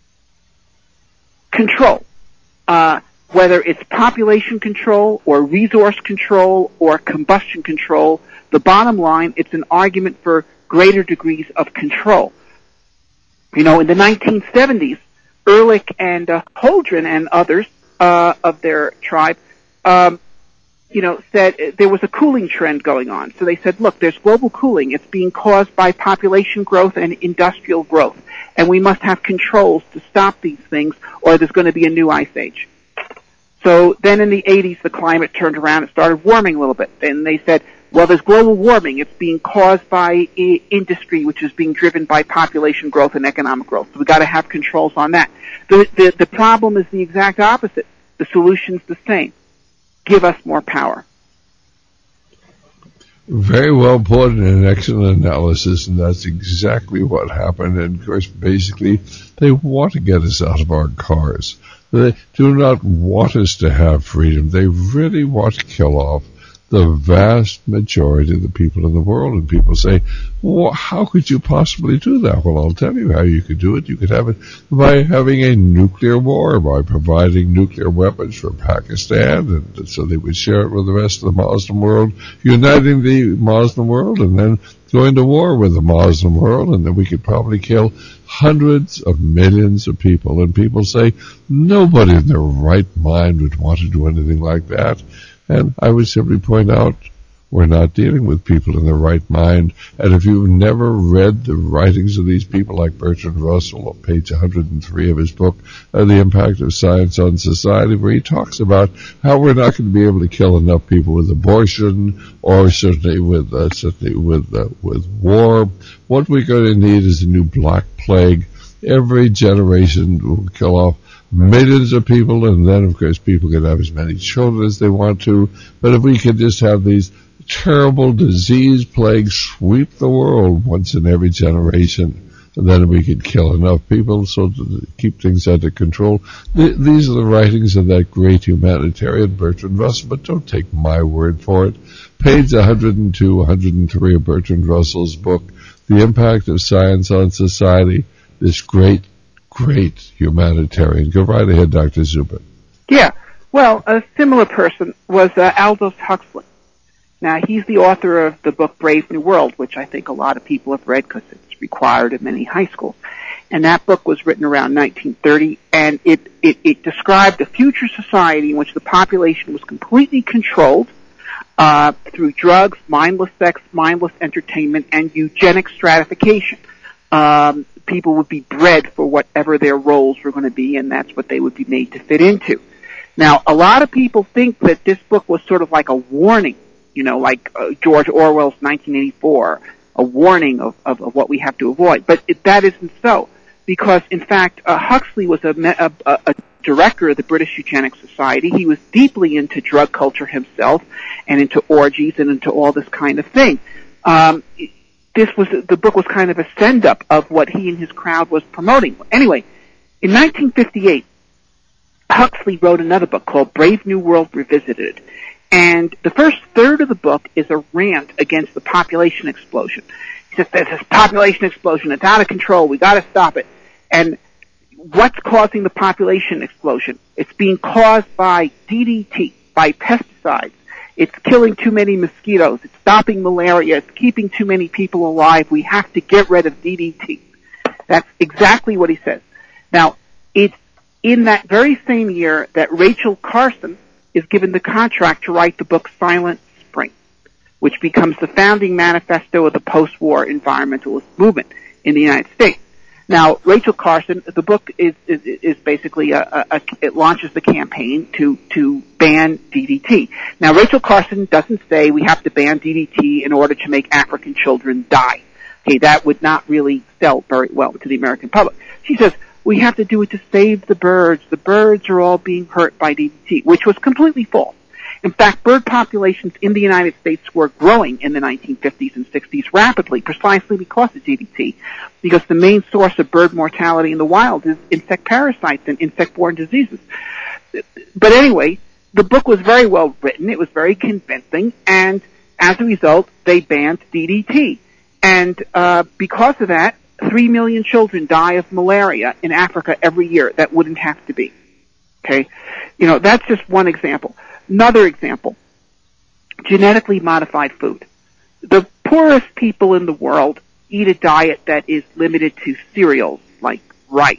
control. Uh, whether it's population control or resource control or combustion control, the bottom line, it's an argument for greater degrees of control. You know, in the nineteen seventies, Ehrlich and uh, Holdren and others uh, of their tribe, um, you know, said there was a cooling trend going on. So they said, look, there's global cooling. It's being caused by population growth and industrial growth. And we must have controls to stop these things, or there's going to be a new ice age. So then in the eighties, the climate turned around and started warming a little bit. And they said, well, there's global warming. It's being caused by I- industry, which is being driven by population growth and economic growth. So we've got to have controls on that. The, the, the problem is the exact opposite. The solution's the same. Give us more power. Very well put and an excellent analysis, and that's exactly what happened. And of course, basically, they want to get us out of our cars. They do not want us to have freedom. They really want to kill off the vast majority of the people in the world. And people say, well, how could you possibly do that? Well, I'll tell you how you could do it. You could have it by having a nuclear war, by providing nuclear weapons for Pakistan, and so they would share it with the rest of the Muslim world, uniting the Muslim world, and then going to war with the Muslim world, and then we could probably kill hundreds of millions of people. And people say, nobody in their right mind would want to do anything like that. And I would simply point out, we're not dealing with people in their right mind. And if you've never read the writings of these people like Bertrand Russell on page one hundred three of his book, uh, The Impact of Science on Society, where he talks about how we're not going to be able to kill enough people with abortion or certainly with, uh, certainly with, uh, with war. What we're going to need is a new black plague. Every generation will kill off millions of people, and then, of course, people can have as many children as they want to. But if we could just have these terrible disease plagues sweep the world once in every generation, then we could kill enough people so to keep things under control. Th- these are the writings of that great humanitarian Bertrand Russell, but don't take my word for it. Page one hundred two, one hundred three of Bertrand Russell's book, The Impact of Science on Society, this great Great humanitarian. Go right ahead, Doctor Zuber. Yeah. Well, a similar person was uh, Aldous Huxley. Now, he's the author of the book Brave New World, which I think a lot of people have read because it's required in many high schools. and that book was written around nineteen thirty, and it, it, it described a future society in which the population was completely controlled uh, through drugs, mindless sex, mindless entertainment, and eugenic stratification. Um, people would be bred for whatever their roles were going to be, and that's what they would be made to fit into. Now, a lot of people think that this book was sort of like a warning, you know, like uh, George Orwell's nineteen eighty-four, a warning of, of, of what we have to avoid. But it, that isn't so, because, in fact, uh, Huxley was a, a, a director of the British Eugenics Society. He was deeply into drug culture himself and into orgies and into all this kind of thing. Um, this was the book was kind of a send-up of what he and his crowd was promoting. Anyway, in nineteen fifty-eight, Huxley wrote another book called Brave New World Revisited. And the first third of the book is a rant against the population explosion. He says, there's this population explosion. It's out of control. We got to stop it. And what's causing the population explosion? It's being caused by D D T, by pesticides. It's killing too many mosquitoes. It's stopping malaria. It's keeping too many people alive. We have to get rid of D D T. That's exactly what he says. Now, it's in that very same year that Rachel Carson is given the contract to write the book Silent Spring, which becomes the founding manifesto of the post-war environmentalist movement in the United States. Now, Rachel Carson, the book is is, is basically a, a, a it launches the campaign to to ban D D T. Now, Rachel Carson doesn't say we have to ban D D T in order to make African children die. Okay, that would not really sell very well to the American public. She says we have to do it to save the birds. The birds are all being hurt by D D T, which was completely false. In fact, bird populations in the United States were growing in the nineteen fifties and sixties rapidly, precisely because of D D T, because the main source of bird mortality in the wild is insect parasites and insect-borne diseases. But anyway, the book was very well written, it was very convincing, and as a result, they banned D D T. And uh, because of that, three million children die of malaria in Africa every year that wouldn't have to be. Okay? You know, that's just one example. Another example, genetically modified food. The poorest people in the world eat a diet that is limited to cereals like rice.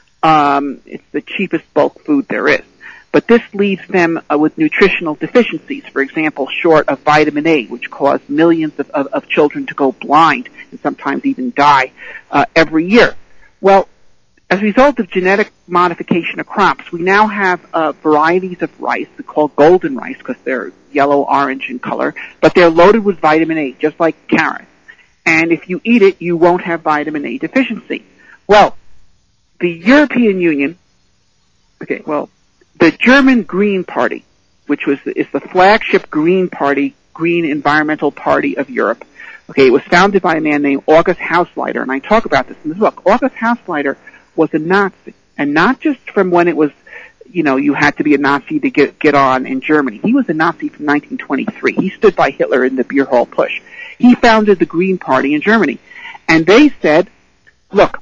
Um, it's the cheapest bulk food there is. But this leaves them uh, with nutritional deficiencies, for example, short of vitamin A, which cause millions of, of, of children to go blind and sometimes even die uh, every year. Well, as a result of genetic modification of crops, we now have uh, varieties of rice. They're called golden rice because they're yellow-orange in color, but they're loaded with vitamin A, just like carrots. And if you eat it, you won't have vitamin A deficiency. Well, the European Union, okay, well, the German Green Party, which was is the flagship Green Party, Green Environmental Party of Europe. Okay, it was founded by a man named August Hausleiter, and I talk about this in this book. August Hausleiter was a Nazi, and not just from when it was, you know, you had to be a Nazi to get get on in Germany. He was a Nazi from nineteen twenty-three. He stood by Hitler in the beer hall push. He founded the Green Party in Germany, and they said, look,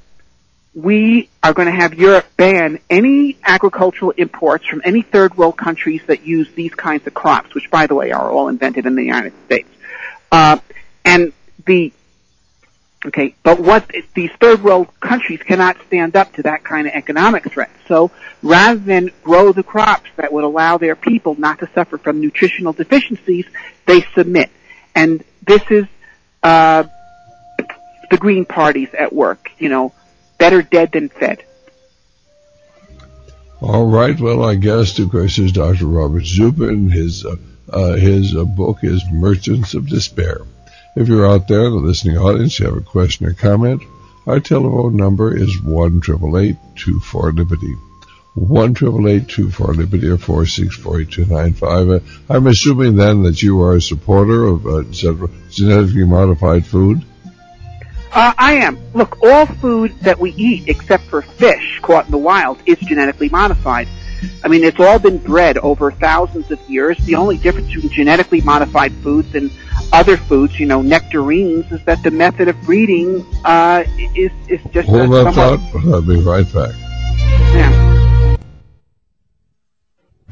we are going to have Europe ban any agricultural imports from any third world countries that use these kinds of crops, which, by the way, are all invented in the United States. Uh, and the Okay, but what these third world countries cannot stand up to that kind of economic threat. So rather than grow the crops that would allow their people not to suffer from nutritional deficiencies, they submit. And this is uh the Green Party's at work, you know, better dead than fed. All right, well, our guest, of course, is Doctor Robert Zubin. His, uh, uh, his uh, book is Merchants of Despair. If you're out there in the listening audience, you have a question or comment, our telephone number is one eight eight eight, two four, Liberty. one eight eight eight, two four, Liberty or four six four, eight two nine five. Uh, I'm assuming then that you are a supporter of uh, genetically modified food? Uh, I am. Look, all food that we eat, except for fish caught in the wild, is genetically modified. I mean, it's all been bred over thousands of years. The only difference between genetically modified foods and other foods, you know, nectarines, is that the method of breeding uh, is is just Hold a that thought. I'll be right back. Yeah.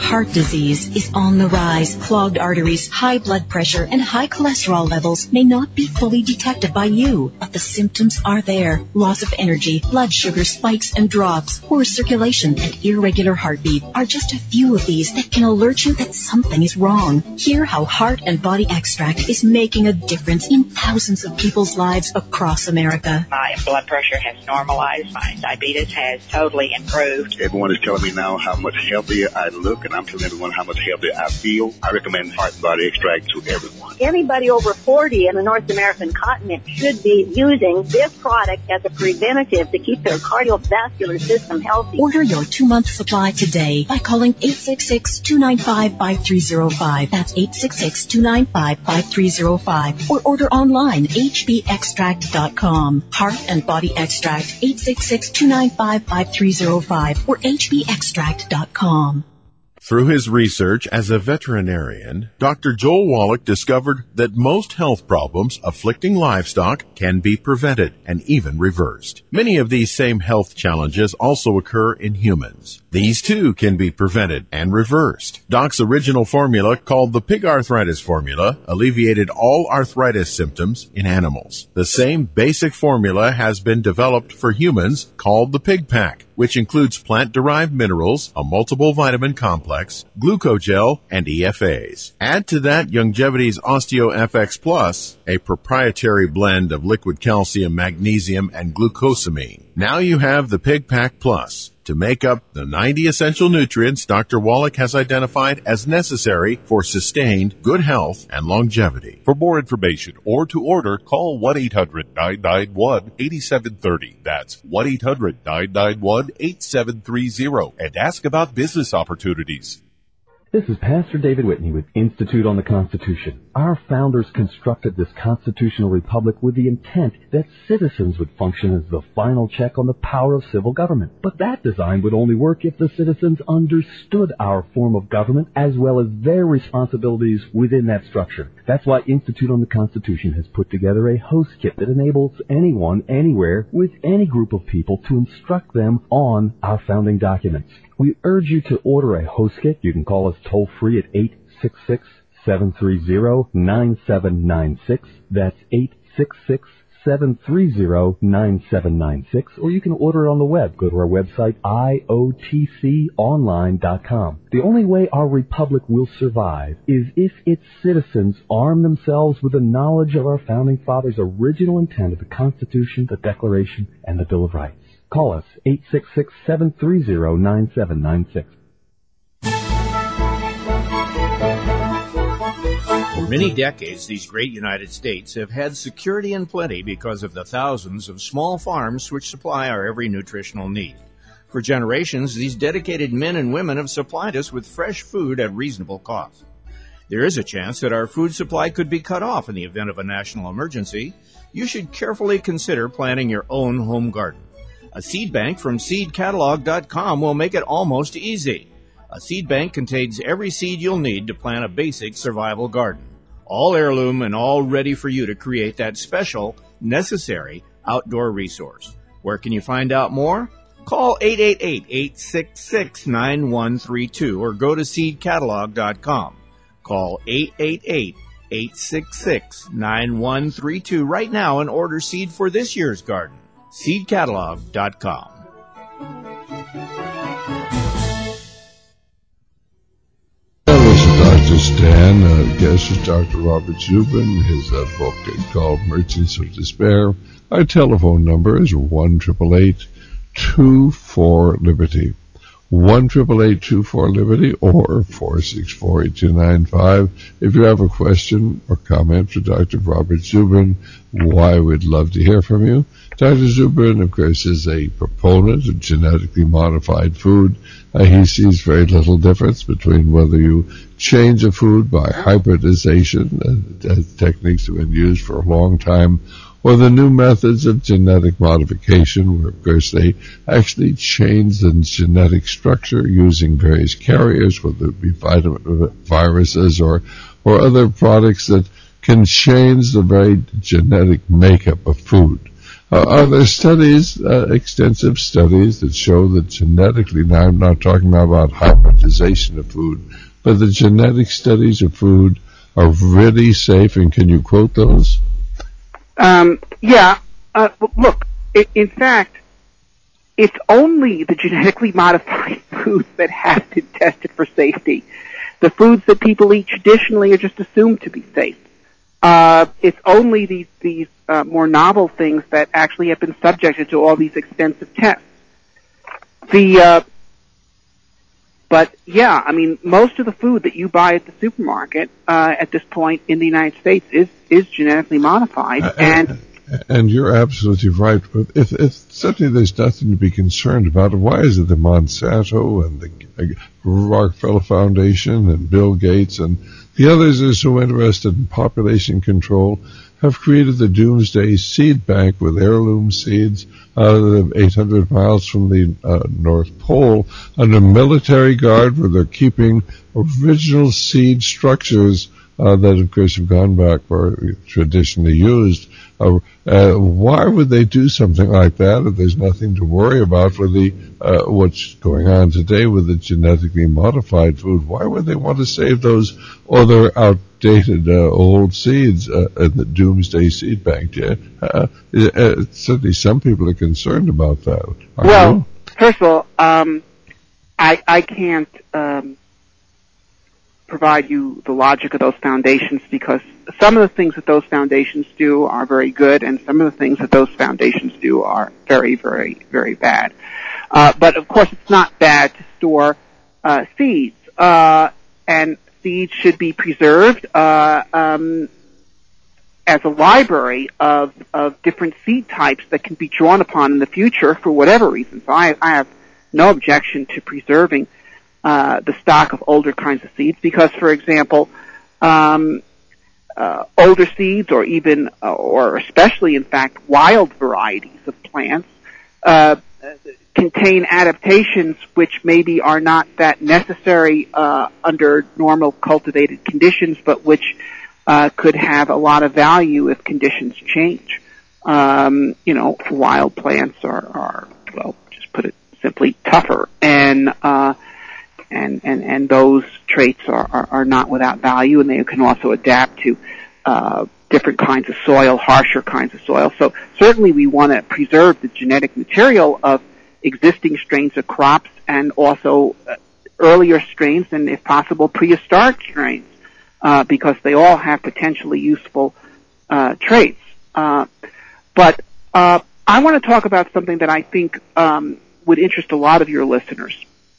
Heart disease is on the rise. Clogged arteries, high blood pressure, and high cholesterol levels may not be fully detected by you, but the symptoms are there. Loss of energy, blood sugar spikes and drops, poor circulation, and irregular heartbeat are just a few of these that can alert you that something is wrong. Hear how Heart and Body Extract is making a difference in thousands of people's lives across America. My blood pressure has normalized. My diabetes has totally improved. Everyone is telling me now how much healthier I look, and I'm telling everyone how much healthier I feel. I recommend Heart and Body Extract to everyone. Anybody over forty in the North American continent should be using this product as a preventative to keep their cardiovascular system healthy. Order your two-month supply today by calling eight six six, two nine five, five three zero five. That's eight six six, two nine five, five three zero five. Or order online, h b extract dot com. Heart and Body Extract, eight six six, two nine five, five three zero five or h b extract dot com. Through his research as a veterinarian, Doctor Joel Wallach discovered that most health problems afflicting livestock can be prevented and even reversed. Many of these same health challenges also occur in humans. These too can be prevented and reversed. Doc's original formula, called the Pig Arthritis Formula, alleviated all arthritis symptoms in animals. The same basic formula has been developed for humans, called the Pig Pack, which includes plant-derived minerals, a multiple vitamin complex, glucogel, and E F As. Add to that Youngevity's OsteoFX Plus, a proprietary blend of liquid calcium, magnesium, and glucosamine. Now you have the Pig Pack Plus to make up the ninety essential nutrients Doctor Wallach has identified as necessary for sustained good health and longevity. For more information or to order, call one eight hundred, nine nine one, eight seven three zero. That's one eight hundred, nine nine one, eight seven three zero and ask about business opportunities. This is Pastor David Whitney with Institute on the Constitution. Our founders constructed this constitutional republic with the intent that citizens would function as the final check on the power of civil government. But that design would only work if the citizens understood our form of government as well as their responsibilities within that structure. That's why Institute on the Constitution has put together a host kit that enables anyone, anywhere, with any group of people to instruct them on our founding documents. We urge you to order a host kit. You can call us toll-free at eight six six, seven three zero, nine seven nine six. That's eight six six, seven three zero, nine seven nine six. Or you can order it on the web. Go to our website, I O T C online dot com. The only way our republic will survive is if its citizens arm themselves with the knowledge of our founding fathers' original intent of the Constitution, the Declaration, and the Bill of Rights. Call us, eight six six, seven three zero, nine seven nine six. For many decades, these great United States have had security and plenty because of the thousands of small farms which supply our every nutritional need. For generations, these dedicated men and women have supplied us with fresh food at reasonable cost. There is a chance that our food supply could be cut off in the event of a national emergency. You should carefully consider planting your own home garden. A seed bank from seed catalog dot com will make it almost easy. A seed bank contains every seed you'll need to plant a basic survival garden. All heirloom and all ready for you to create that special, necessary outdoor resource. Where can you find out more? Call eight eight eight, eight six six, nine one three two or go to seed catalog dot com. Call eight eight eight, eight six six, nine one three two right now and order seed for this year's garden. seed catalog dot com. This is Doctor Stan. Uh, guest is Doctor Robert Zubin. His uh, book is called Merchants of Despair. Our telephone number is one eight eight eight, two four, Liberty. one eight eight eight, two four, Liberty or four six four, eight two nine five. If you have a question or comment for Doctor Robert Zubin, why, we'd love to hear from you. Doctor Zubin, of course, is a proponent of genetically modified food. Uh, he sees very little difference between whether you change a food by hybridization, uh, techniques have been used for a long time, or the new methods of genetic modification, where, of course, they actually change the genetic structure using various carriers, whether it be vitamin, viruses or, or other products that can change the very genetic makeup of food. Uh, are there studies, uh, extensive studies that show that genetically, now I'm not talking about hybridization of food, but the genetic studies of food are really safe, and can you quote those? Um, yeah. Uh, look, it, in fact, it's only the genetically modified foods that have been tested for safety. The foods that people eat traditionally are just assumed to be safe. Uh, it's only these, these uh, more novel things that actually have been subjected to all these extensive tests. The, uh, but yeah, I mean, most of the food that you buy at the supermarket, uh, at this point in the United States is, is genetically modified, uh, and And you're absolutely right. But if, if certainly there's nothing to be concerned about, why is it the Monsanto and the Rockefeller Foundation and Bill Gates and the others are so interested in population control have created the Doomsday Seed Bank with heirloom seeds uh, eight hundred miles from the uh, North Pole under military guard where they're keeping original seed structures uh, that, of course, have gone back or traditionally used. Uh, uh, why would they do something like that if there's nothing to worry about for the uh, what's going on today with the genetically modified food? Why would they want to save those other outdated uh, old seeds uh, in the Doomsday Seed Bank? Yeah, uh, uh, certainly some people are concerned about that. Are well, you? First of all, um, I, I can't um, provide you the logic of those foundations because some of the things that those foundations do are very good, and some of the things that those foundations do are very, very, very bad. Uh, but of course, it's not bad to store uh, seeds, uh, and seeds should be preserved uh, um, as a library of of different seed types that can be drawn upon in the future for whatever reason. So I, I have no objection to preserving uh, the stock of older kinds of seeds because, for example, um, Uh, older seeds, or even, uh, or especially, in fact, wild varieties of plants, uh, contain adaptations which maybe are not that necessary uh, under normal cultivated conditions, but which uh, could have a lot of value if conditions change. Um, you know, wild plants are, are, well, just put it simply, tougher, and uh, and and and those traits are, are, are not without value, and they can also adapt to uh, different kinds of soil, harsher kinds of soil. So certainly we want to preserve the genetic material of existing strains of crops and also uh, earlier strains and, if possible, prehistoric strains uh, because they all have potentially useful uh, traits. Uh, but uh, I want to talk about something that I think um, would interest a lot of your listeners.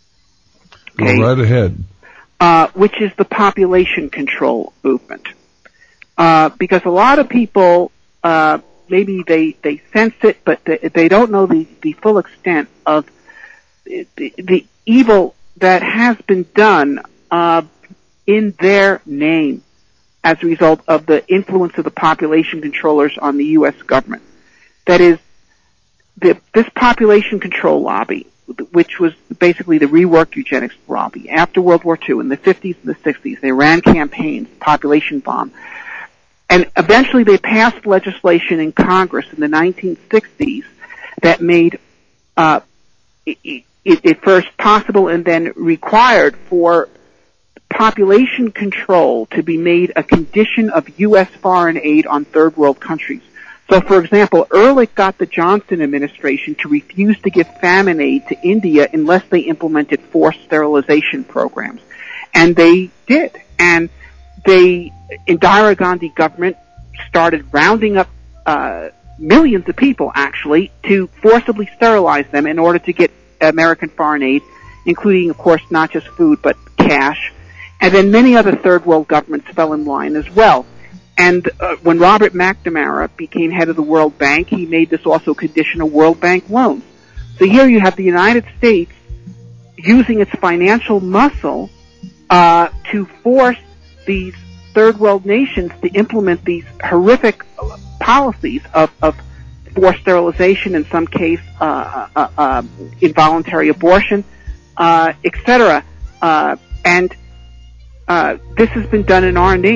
Okay. Go right ahead. Uh, which is the population control movement. Uh, because a lot of people, uh, maybe they, they sense it, but they, they don't know the, the full extent of the, the evil that has been done, uh, in their name as a result of the influence of the population controllers on the U S government. That is, the, this population control lobby, which was basically the reworked eugenics lobby. After World War Two, in the fifties and the sixties, they ran campaigns, population bomb. And eventually they passed legislation in Congress in the nineteen sixties that made uh, it, it first possible and then required for population control to be made a condition of U S foreign aid on third world countries. So, for example, Ehrlich got the Johnson administration to refuse to give famine aid to India unless they implemented forced sterilization programs. And they did. And they, Indira Gandhi government started rounding up uh, millions of people, actually, to forcibly sterilize them in order to get American foreign aid, including, of course, not just food, but cash. And then many other third world governments fell in line as well. And uh, when Robert McNamara became head of the World Bank, he made this also condition of World Bank loans. So here you have the United States using its financial muscle uh, to force these third world nations to implement these horrific policies of, of forced sterilization, in some case uh, uh, uh, involuntary abortion, uh, et cetera. Uh, and uh, this has been done in our name,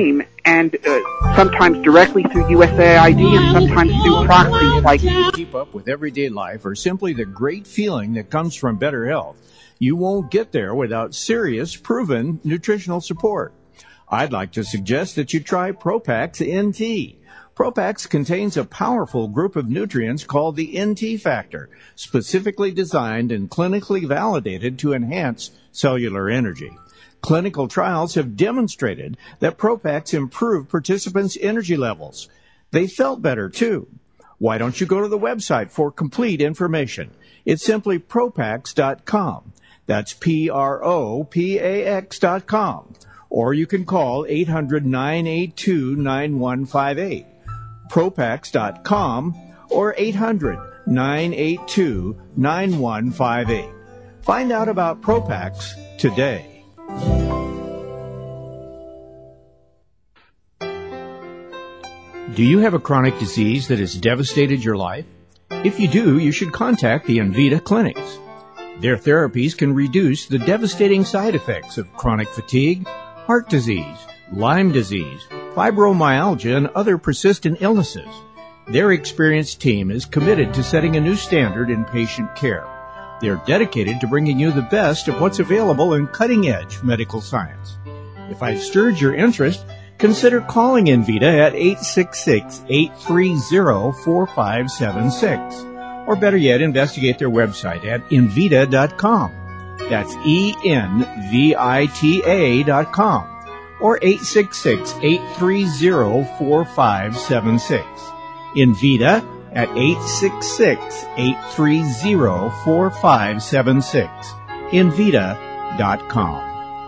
and uh, sometimes directly through U S A I D and sometimes through proxies like... Keep up with everyday life or simply the great feeling that comes from better health. You won't get there without serious, proven nutritional support. I'd like to suggest that you try Propax N T. Propax contains a powerful group of nutrients called the N T factor, specifically designed and clinically validated to enhance cellular energy. Clinical trials have demonstrated that Propax improved participants' energy levels. They felt better, too. Why don't you go to the website for complete information? It's simply Propax dot com. That's P R O P A X dot com. Or you can call eight hundred, nine eight two, nine one five eight. Propax dot com or eight hundred, nine eight two, nine one five eight. Find out about Propax today. Do you have a chronic disease that has devastated your life? If you do, you should contact the Envita clinics. Their therapies can reduce the devastating side effects of chronic fatigue, heart disease, Lyme disease, fibromyalgia, and other persistent illnesses. Their experienced team is committed to setting a new standard in patient care. They're dedicated to bringing you the best of what's available in cutting-edge medical science. If I've stirred your interest, consider calling Envita at eight six six, eight three zero, four five seven six. Or better yet, investigate their website at Envita dot com. That's E N V I T A dot com. Or eight six six, eight three zero, four five seven six. Envita at eight six six, eight three zero, four five seven six. Envita dot com.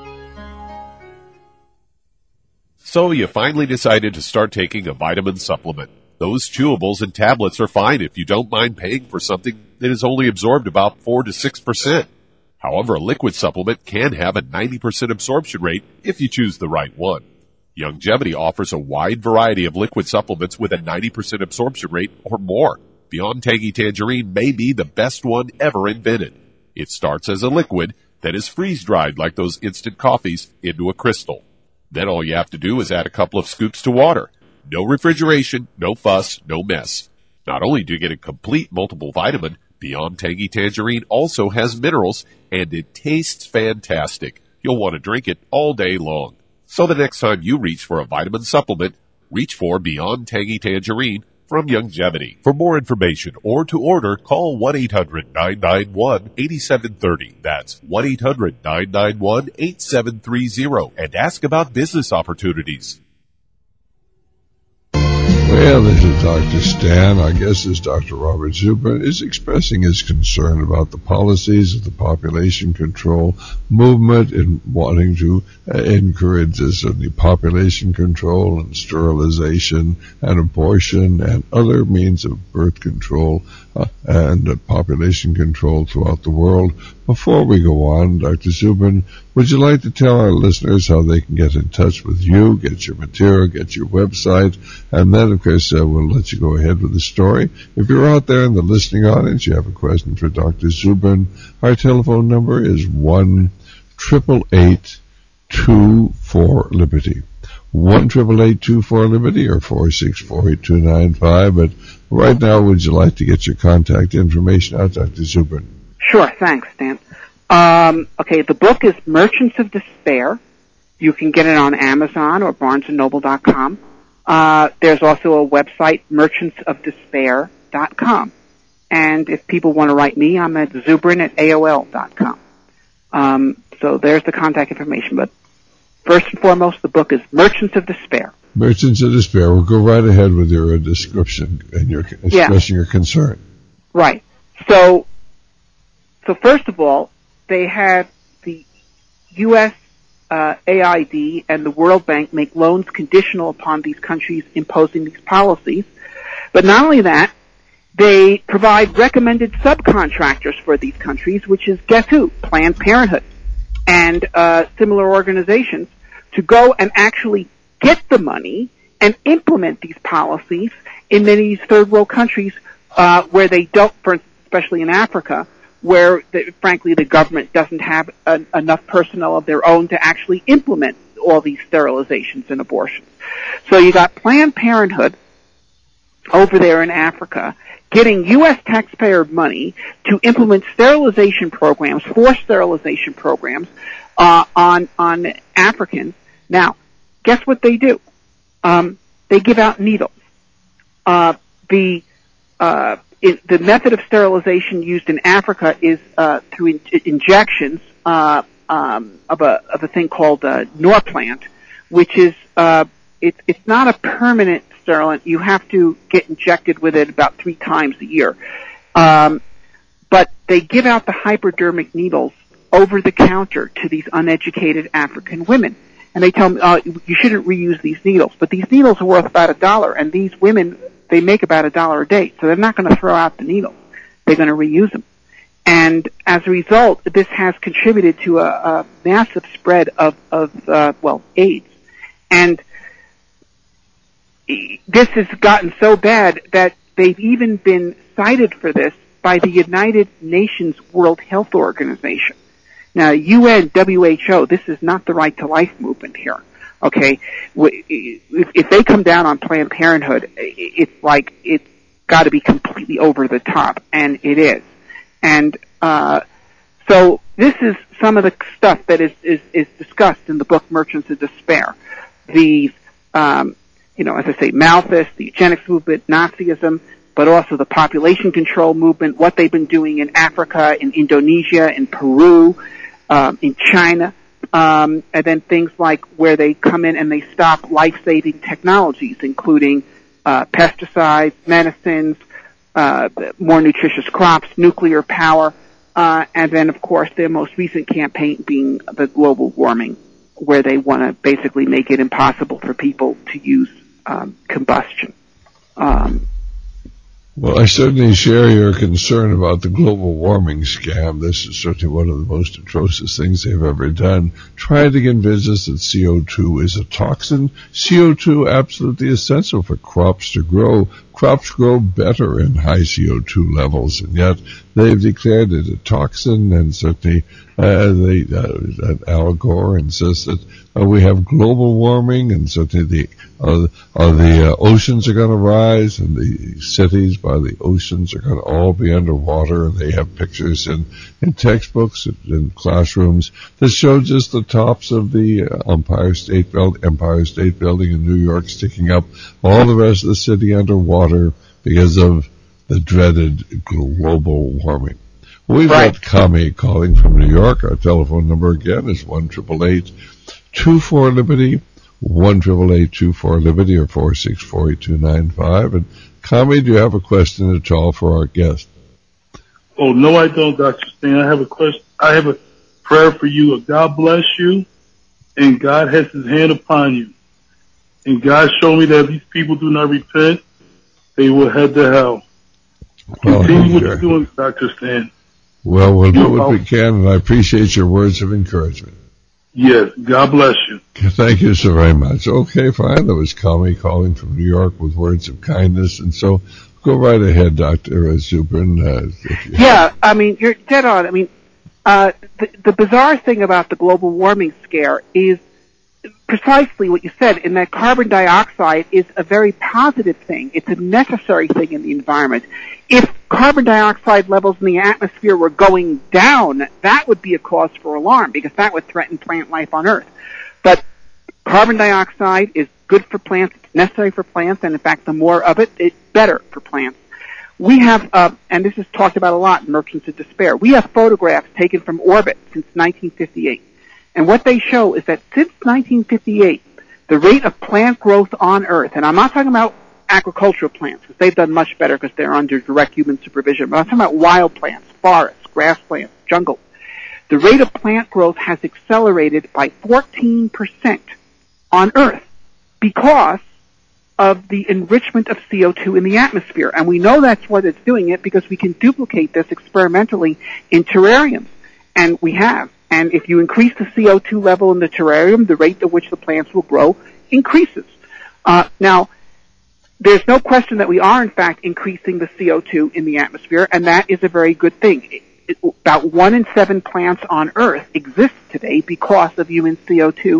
So you finally decided to start taking a vitamin supplement. Those chewables and tablets are fine if you don't mind paying for something that is only absorbed about four to six percent. However, a liquid supplement can have a ninety percent absorption rate if you choose the right one. Youngevity offers a wide variety of liquid supplements with a ninety percent absorption rate or more. Beyond Tangy Tangerine may be the best one ever invented. It starts as a liquid that is freeze-dried like those instant coffees into a crystal. Then all you have to do is add a couple of scoops to water. No refrigeration, no fuss, no mess. Not only do you get a complete multiple vitamin, Beyond Tangy Tangerine also has minerals, and it tastes fantastic. You'll want to drink it all day long. So the next time you reach for a vitamin supplement, reach for Beyond Tangy Tangerine from Youngevity. For more information or to order, call one eight hundred, nine nine one, eight seven three zero. That's one eight hundred, nine nine one, eight seven three zero and ask about business opportunities. Well, this is Doctor Stan. Our guest is Doctor Robert Zubrin, is expressing his concern about the policies of the population control movement in wanting to uh, encourage this uh, the population control and sterilization and abortion and other means of birth control uh, and uh, population control throughout the world. Before we go on, Doctor Zubrin, would you like to tell our listeners how they can get in touch with you, get your material, get your website, and then, of course, uh, we'll let you go ahead with the story. If you're out there in the listening audience, you have a question for Doctor Zubrin, our telephone number is one eight eight eight, two four, Liberty. one eight eight eight, two four, Liberty or four six four, eight two nine five. But right now, would you like to get your contact information out, Doctor Zubrin? Sure, thanks, Dan. Um, okay, the book is Merchants of Despair. You can get it on Amazon or barnes and noble dot com. Uh, there's also a website, merchants of despair dot com. And if people want to write me, I'm at Zubrin at A O L dot com. Um, so there's the contact information. But first and foremost, the book is Merchants of Despair. Merchants of Despair. We'll go right ahead with your uh, description and your expressing yeah. your concern. Right. So, so first of all, they had the U S uh, A I D and the World Bank make loans conditional upon these countries imposing these policies. But not only that, they provide recommended subcontractors for these countries, which is, guess who? Planned Parenthood and uh, similar organizations, to go and actually get the money and implement these policies in many of these third world countries uh, where they don't, for, especially in Africa, where, the, frankly, the government doesn't have an, enough personnel of their own to actually implement all these sterilizations and abortions. So you got Planned Parenthood over there in Africa getting U S taxpayer money to implement sterilization programs, forced sterilization programs, uh, on, on Africans. Now, guess what they do? Um, they give out needles. Uh, the, uh, it, the method of sterilization used in Africa is, uh, through in, injections, uh, um, of a, of a thing called, uh, Norplant, which is, uh, it, it's not a permanent sterilant. You have to get injected with it about three times a year. Um, but they give out the hypodermic needles over the counter to these uneducated African women. And they tell them, uh, you shouldn't reuse these needles. But these needles are worth about a dollar, and these women, they make about a dollar a day. So they're not going to throw out the needles. They're going to reuse them. And as a result, this has contributed to a, a massive spread of, of uh, well, AIDS. And this has gotten so bad that they've even been cited for this by the United Nations World Health Organization. Now, U N, W H O, this is not the Right to Life movement here, okay? If they come down on Planned Parenthood, it's like it's got to be completely over the top, and it is. And uh so this is some of the stuff that is, is, is discussed in the book Merchants of Despair. The um you know, as I say, Malthus, the eugenics movement, Nazism, but also the population control movement, what they've been doing in Africa, in Indonesia, in Peru, um, in China, um, and then things like where they come in and they stop life-saving technologies, including uh, pesticides, medicines, uh, more nutritious crops, nuclear power, uh, and then, of course, their most recent campaign being the global warming, where they want to basically make it impossible for people to use Um, combustion. Um, well, I certainly share your concern about the global warming scam. This is certainly one of the most atrocious things they've ever done. Trying to convince us that C O two is a toxin. C O two absolutely essential for crops to grow. Crops grow better in high C O two levels, and yet they've declared it a toxin, and certainly uh, they, uh, Al Gore insists that uh, we have global warming, and certainly the uh, uh, the uh, oceans are going to rise, and the cities by the oceans are going to all be underwater. And they have pictures in, in textbooks, in classrooms, that show just the tops of the uh, Empire State Building, Empire State Building in New York sticking up, all the rest of the city underwater because of the dreaded global warming. We've right. got Kami calling from New York. Our telephone number again is one eight eight eight, two four, Liberty, one eight eight eight, two four, Liberty, or four six four, eight two nine five. And Kami, do you have a question at all for our guest? Oh, no, I don't, Doctor Stan. I have a question. I have a prayer for you. God bless you, and God has his hand upon you. And God showed me that if these people do not repent, they will head to hell. Well, Continue what you're doing, Doctor Stan. Well, we'll do what we can, and I appreciate your words of encouragement. Yes, God bless you. Thank you so very much. Okay, fine. That was Kami calling from New York with words of kindness, and so go right ahead, Doctor Zubrin. Uh, if you yeah, I mean, you're dead on. I mean, uh, the, the bizarre thing about the global warming scare is precisely what you said, in that carbon dioxide is a very positive thing. It's a necessary thing in the environment. If carbon dioxide levels in the atmosphere were going down, that would be a cause for alarm, because that would threaten plant life on Earth. But carbon dioxide is good for plants, it's necessary for plants, and in fact, the more of it, it's better for plants. We have, uh, and this is talked about a lot in Merchants of Despair, we have photographs taken from orbit since nineteen fifty-eight. And what they show is that since nineteen fifty-eight, the rate of plant growth on Earth, and I'm not talking about agricultural plants, because they've done much better because they're under direct human supervision, but I'm talking about wild plants, forests, grasslands, jungle. The rate of plant growth has accelerated by fourteen percent on Earth because of the enrichment of C O two in the atmosphere. And we know that's what it's doing it because we can duplicate this experimentally in terrariums. And we have. And if you increase the C O two level in the terrarium, the rate at which the plants will grow increases. Uh, now, there's no question that we are, in fact, increasing the C O two in the atmosphere, and that is a very good thing. It, it, about one in seven plants on Earth exist today because of human C O two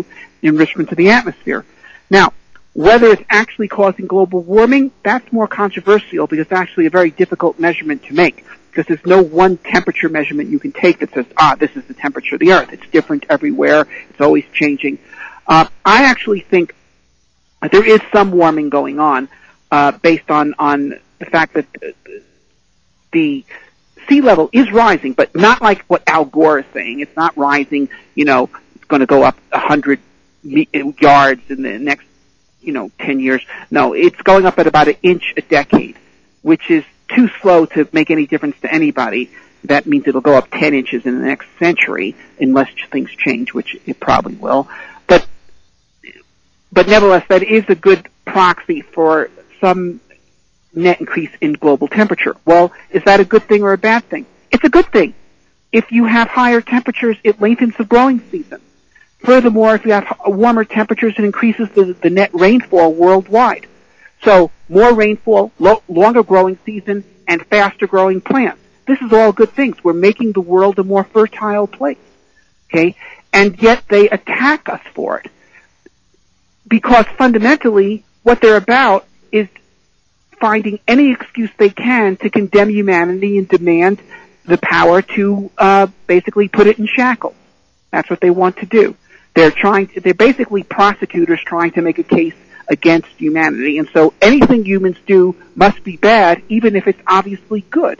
enrichment to the atmosphere. Now, whether it's actually causing global warming, that's more controversial because it's actually a very difficult measurement to make, because there's no one temperature measurement you can take that says, ah, this is the temperature of the Earth. It's different everywhere. It's always changing. Uh, I actually think that there is some warming going on, uh, based on, on the fact that the sea level is rising, but not like what Al Gore is saying. It's not rising, you know, it's going to go up a hundred yards in the next, you know, ten years. No, it's going up at about an inch a decade, which is too slow to make any difference to anybody. That means it'll go up ten inches in the next century, unless things change, which it probably will. But, but nevertheless, that is a good proxy for some net increase in global temperature. Well, is that a good thing or a bad thing? It's a good thing. If you have higher temperatures, it lengthens the growing season. Furthermore, if you have warmer temperatures, it increases the, the net rainfall worldwide. So, more rainfall, lo- longer growing season, and faster growing plants. This is all good things. We're making the world a more fertile place. Okay? And yet they attack us for it. Because fundamentally, what they're about is finding any excuse they can to condemn humanity and demand the power to uh basically put it in shackles. That's what they want to do. They're trying to, they're basically prosecutors trying to make a case against humanity. And so anything humans do must be bad, even if it's obviously good.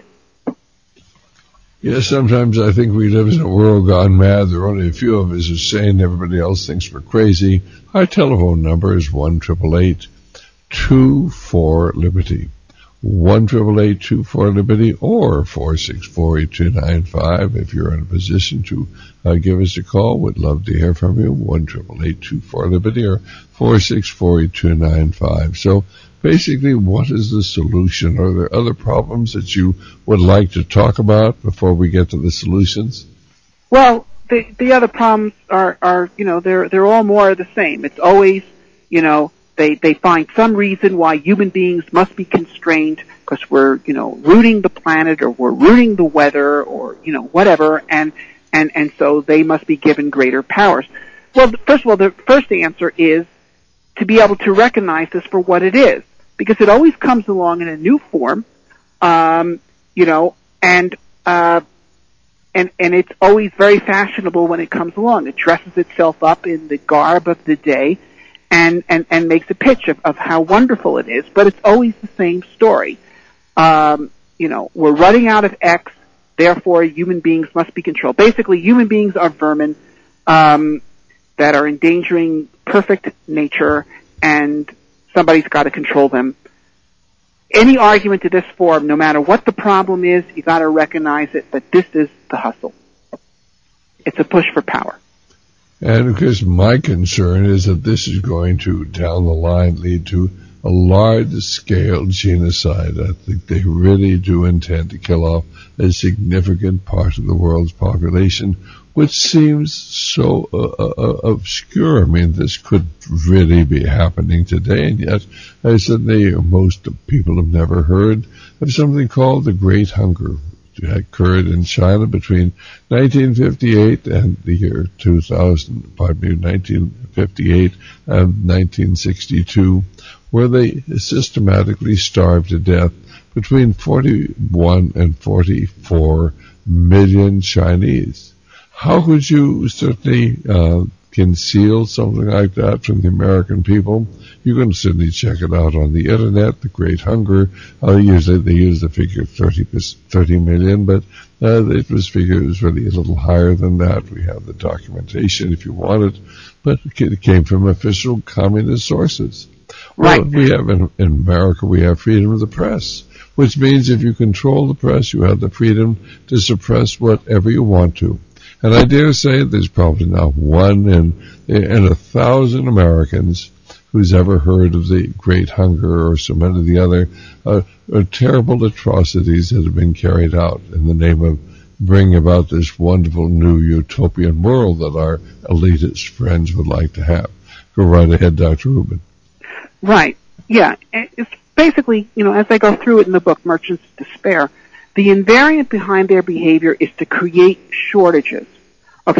Yes, sometimes I think we live in a world gone mad. There are only a few of us who are sane. Everybody else thinks we're crazy. Our telephone number is one triple eight two four Liberty. one triple eight two four Liberty or four six four eight two nine five. If you're in a position to uh, give us a call, we'd love to hear from you. one triple eight two four Liberty or four six four eight two nine five. So basically, what is the solution? Are there other problems that you would like to talk about before we get to the solutions? Well, the the other problems are, are you know, they're they're all more of the same. It's always, you know, They, they find some reason why human beings must be constrained because we're, you know, ruining the planet or we're ruining the weather or, you know, whatever, and, and, and so they must be given greater powers. Well, first of all, the first answer is to be able to recognize this for what it is, because it always comes along in a new form, um, you know, and, uh, and, and it's always very fashionable when it comes along. It dresses itself up in the garb of the day, and, and, and makes a pitch of, of how wonderful it is, but it's always the same story. Um, you know, we're running out of X, therefore human beings must be controlled. Basically, human beings are vermin, um, that are endangering perfect nature, and somebody's got to control them. Any argument to this form, no matter what the problem is, you got to recognize it, but this is the hustle. It's a push for power. And of course, my concern is that this is going to, down the line, lead to a large-scale genocide. I think they really do intend to kill off a significant part of the world's population, which seems so uh, uh, obscure. I mean, this could really be happening today, and yet, I certainly, most people have never heard of something called the Great Hunger. It occurred in China between nineteen fifty-eight and the year two thousand, pardon me, nineteen fifty-eight and nineteen sixty-two, where they systematically starved to death between forty-one and forty-four million Chinese. How could you certainly uh, conceal something like that from the American people? You can certainly check it out on the internet, the Great Hunger. Uh, usually they use the figure thirty, thirty million, but uh, it was figured it was really a little higher than that. We have the documentation if you want it, but it came from official communist sources. Right. Well, we have in, in America, we have freedom of the press, which means if you control the press, you have the freedom to suppress whatever you want to. And I dare say there's probably not one in, in a thousand Americans who's ever heard of the Great Hunger or so many of the other uh, uh, terrible atrocities that have been carried out in the name of bringing about this wonderful new utopian world that our elitist friends would like to have. Go right ahead, Doctor Rubin. Right. Yeah. It's basically, you know, as I go through it in the book, Merchants of Despair, the invariant behind their behavior is to create shortages. Okay,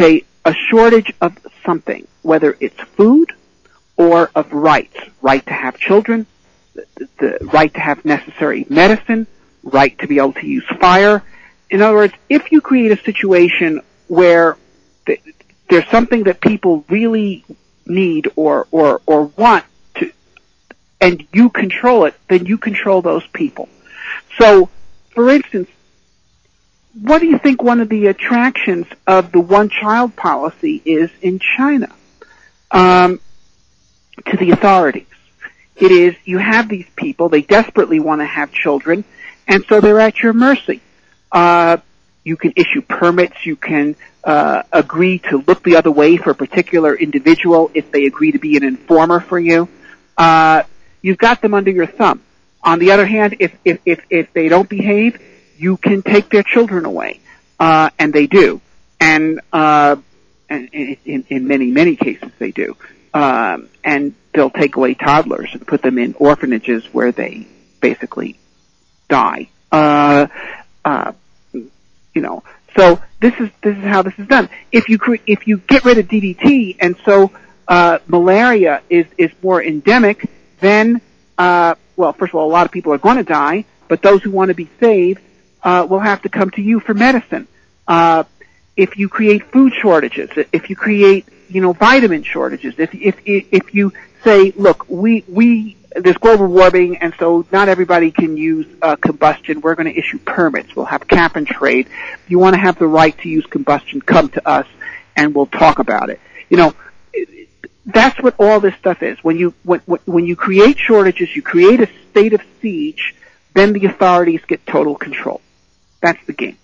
a shortage of something, whether it's food or of rights, right to have children, the, the right to have necessary medicine, right to be able to use fire. In other words, if you create a situation where th- there's something that people really need or, or, or want to, and you control it, then you control those people. So, for instance, what do you think one of the attractions of the one-child policy is in China um, to the authorities? It is, you have these people, they desperately want to have children, and so they're at your mercy. Uh, you can issue permits, you can uh, agree to look the other way for a particular individual if they agree to be an informer for you. Uh, you've got them under your thumb. On the other hand, if, if, if, if they don't behave, you can take their children away, uh, and they do. And, uh, and in, in many, many cases they do. Um, and they'll take away toddlers and put them in orphanages where they basically die. Uh, uh, you know, so this is, this is how this is done. If you, cre- if you get rid of D D T and so, uh, malaria is, is more endemic, then, uh, well, first of all, a lot of people are going to die, but those who want to be saved, uh, will have to come to you for medicine. Uh, if you create food shortages, if you create, you know, vitamin shortages, if, if, if you say, look, we, we, there's global warming and so not everybody can use, uh, combustion, we're going to issue permits, we'll have cap and trade. If you want to have the right to use combustion, come to us and we'll talk about it. You know, that's what all this stuff is. When you, when, when you create shortages, you create a state of siege, then the authorities get total control. That's the game.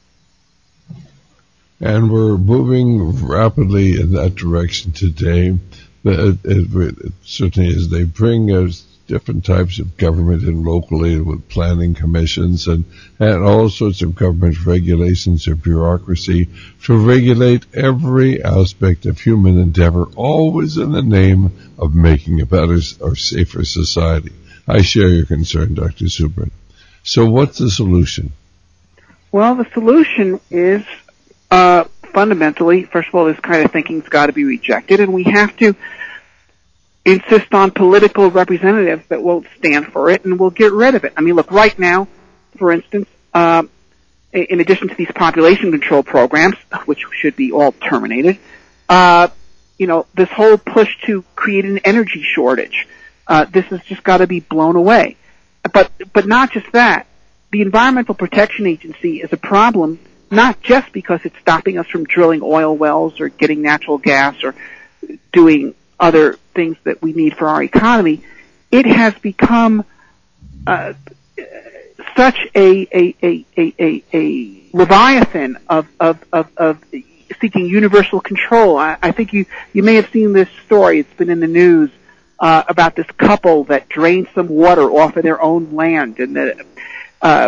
And we're moving rapidly in that direction today. It, it, it certainly is. They bring us different types of government in locally with planning commissions and, and all sorts of government regulations or bureaucracy to regulate every aspect of human endeavor, always in the name of making a better or safer society. I share your concern, Doctor Subrin. So what's the solution? Well, the solution is uh, fundamentally, first of all, this kind of thinking's got to be rejected, and we have to insist on political representatives that will stand for it and will get rid of it. I mean, look, right now, for instance, uh, in addition to these population control programs, which should be all terminated, uh, you know, this whole push to create an energy shortage, uh, this has just got to be blown away. But, but not just that. The Environmental Protection Agency is a problem not just because it's stopping us from drilling oil wells or getting natural gas or doing other things that we need for our economy. It has become uh, such a a, a, a, a a leviathan of, of, of, of seeking universal control. I, I think you, you may have seen this story. It's been in the news uh, about this couple that drained some water off of their own land, and the uh,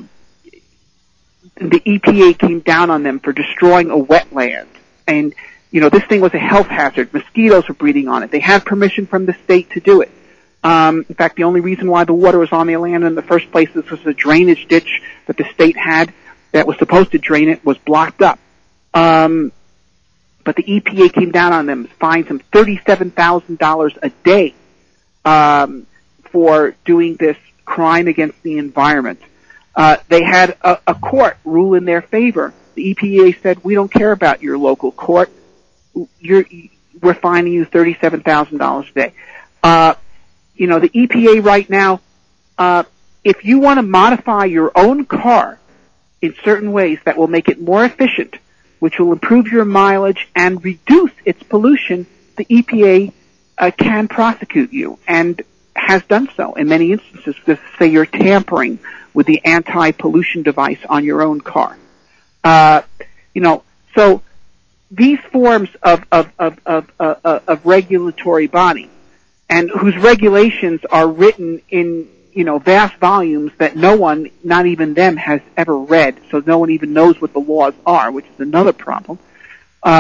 the E P A came down on them for destroying a wetland. And, you know, this thing was a health hazard. Mosquitoes were breeding on it. They had permission from the state to do it. Um, in fact, the only reason why the water was on their land in the first place was a drainage ditch that the state had that was supposed to drain it was blocked up. Um, but the E P A came down on them, fined them thirty-seven thousand dollars a day um, for doing this crime against the environment. Uh, they had a, a court rule in their favor. The E P A said, we don't care about your local court. You're, we're fining you thirty-seven thousand dollars a day. Uh, you know, the E P A right now, uh, if you want to modify your own car in certain ways that will make it more efficient, which will improve your mileage and reduce its pollution, the E P A uh, can prosecute you and has done so in many instances because, say, you're tampering with the anti-pollution device on your own car. Uh, you know, so these forms of, of, of, of, of, of regulatory body and whose regulations are written in, you know, vast volumes that no one, not even them, has ever read, so no one even knows what the laws are, which is another problem. Uh,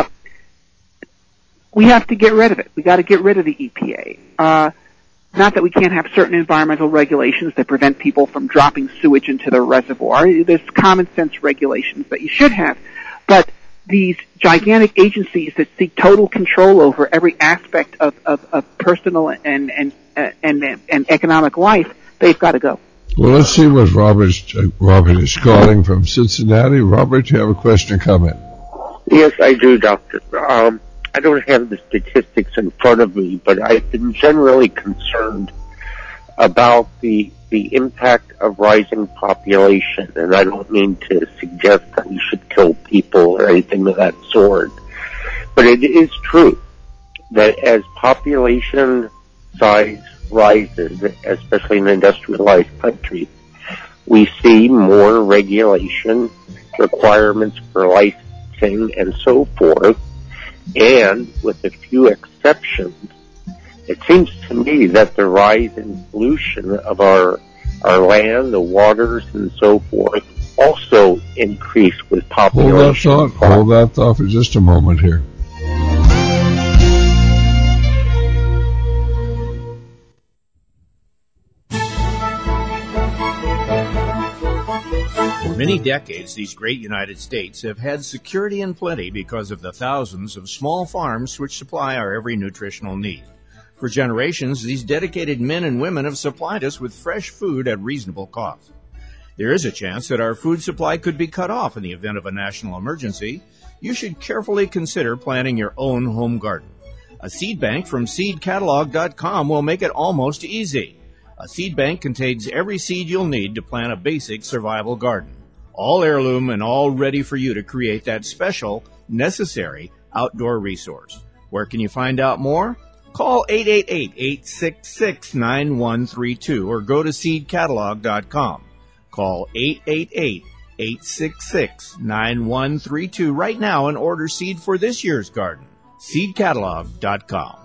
we have to get rid of it. We got to get rid of the E P A. Uh, Not that we can't have certain environmental regulations that prevent people from dropping sewage into the reservoir. There's common sense regulations that you should have. But these gigantic agencies that seek total control over every aspect of, of, of personal and, and, uh, and, and economic life, they've got to go. Well, let's see what Robert, uh, Robert is calling from Cincinnati. Robert, you have a question or comment? Yes, I do, Doctor. Um, I don't have the statistics in front of me, but I've been generally concerned about the the impact of rising population, and I don't mean to suggest that we should kill people or anything of that sort, but it is true that as population size rises, especially in industrialized countries, we see more regulation, requirements for licensing, and so forth, and with a few exceptions, it seems to me that the rise in pollution of our our land, the waters, and so forth also increase with population. Hold that thought. Hold that thought for just a moment here. For many decades, these great United States have had security and plenty because of the thousands of small farms which supply our every nutritional need. For generations, these dedicated men and women have supplied us with fresh food at reasonable cost. There is a chance that our food supply could be cut off in the event of a national emergency. You should carefully consider planting your own home garden. A seed bank from seed catalog dot com will make it almost easy. A seed bank contains every seed you'll need to plant a basic survival garden. All heirloom and all ready for you to create that special, necessary outdoor resource. Where can you find out more? Call eight eight eight, eight six six, nine one three two or go to seed catalog dot com. Call eight eight eight, eight six six, nine one three two right now and order seed for this year's garden. seed catalog dot com.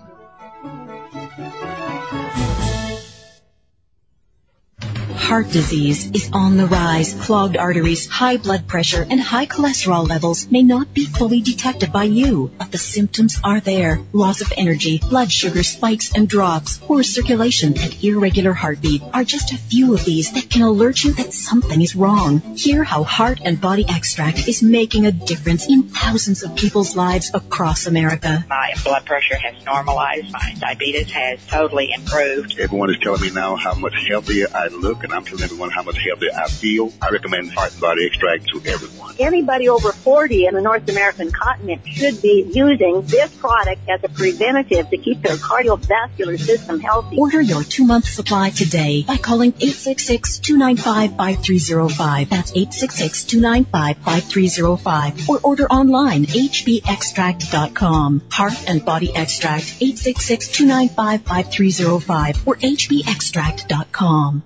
Heart disease is on the rise. Clogged arteries, high blood pressure, and high cholesterol levels may not be fully detected by you, but the symptoms are there. Loss of energy, blood sugar spikes and drops, poor circulation, and irregular heartbeat are just a few of these that can alert you that something is wrong. Hear how Heart and Body Extract is making a difference in thousands of people's lives across America. My blood pressure has normalized. My diabetes has totally improved. Everyone is telling me now how much healthier I look, and I'm telling everyone how much healthier I feel. I recommend Heart and Body Extract to everyone. Anybody over forty in the North American continent should be using this product as a preventative to keep their cardiovascular system healthy. Order your two-month supply today by calling eight six six, two nine five, five three zero five. That's eight six six, two nine five, five three zero five. Or order online, H B extract dot com. Heart and Body Extract, eight six six, two nine five, five three zero five or H B extract dot com.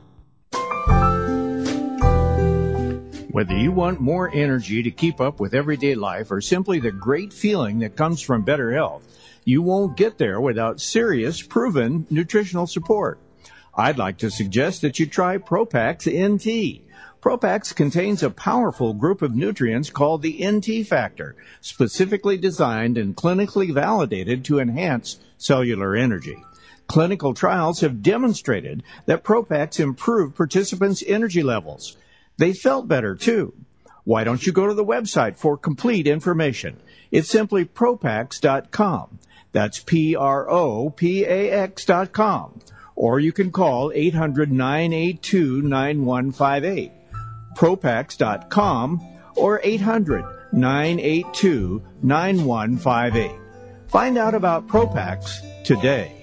Whether you want more energy to keep up with everyday life or simply the great feeling that comes from better health, you won't get there without serious, proven nutritional support. I'd like to suggest that you try Propax N T. Propax contains a powerful group of nutrients called the N T factor, specifically designed and clinically validated to enhance cellular energy. Clinical trials have demonstrated that Propax improved participants' energy levels. They felt better, too. Why don't you go to the website for complete information? It's simply Propax dot com. That's P R O P A X dot com. Or you can call eight hundred, nine eight two, nine one five eight. Propax dot com or eight hundred, nine eight two, nine one five eight. Find out about Propax today.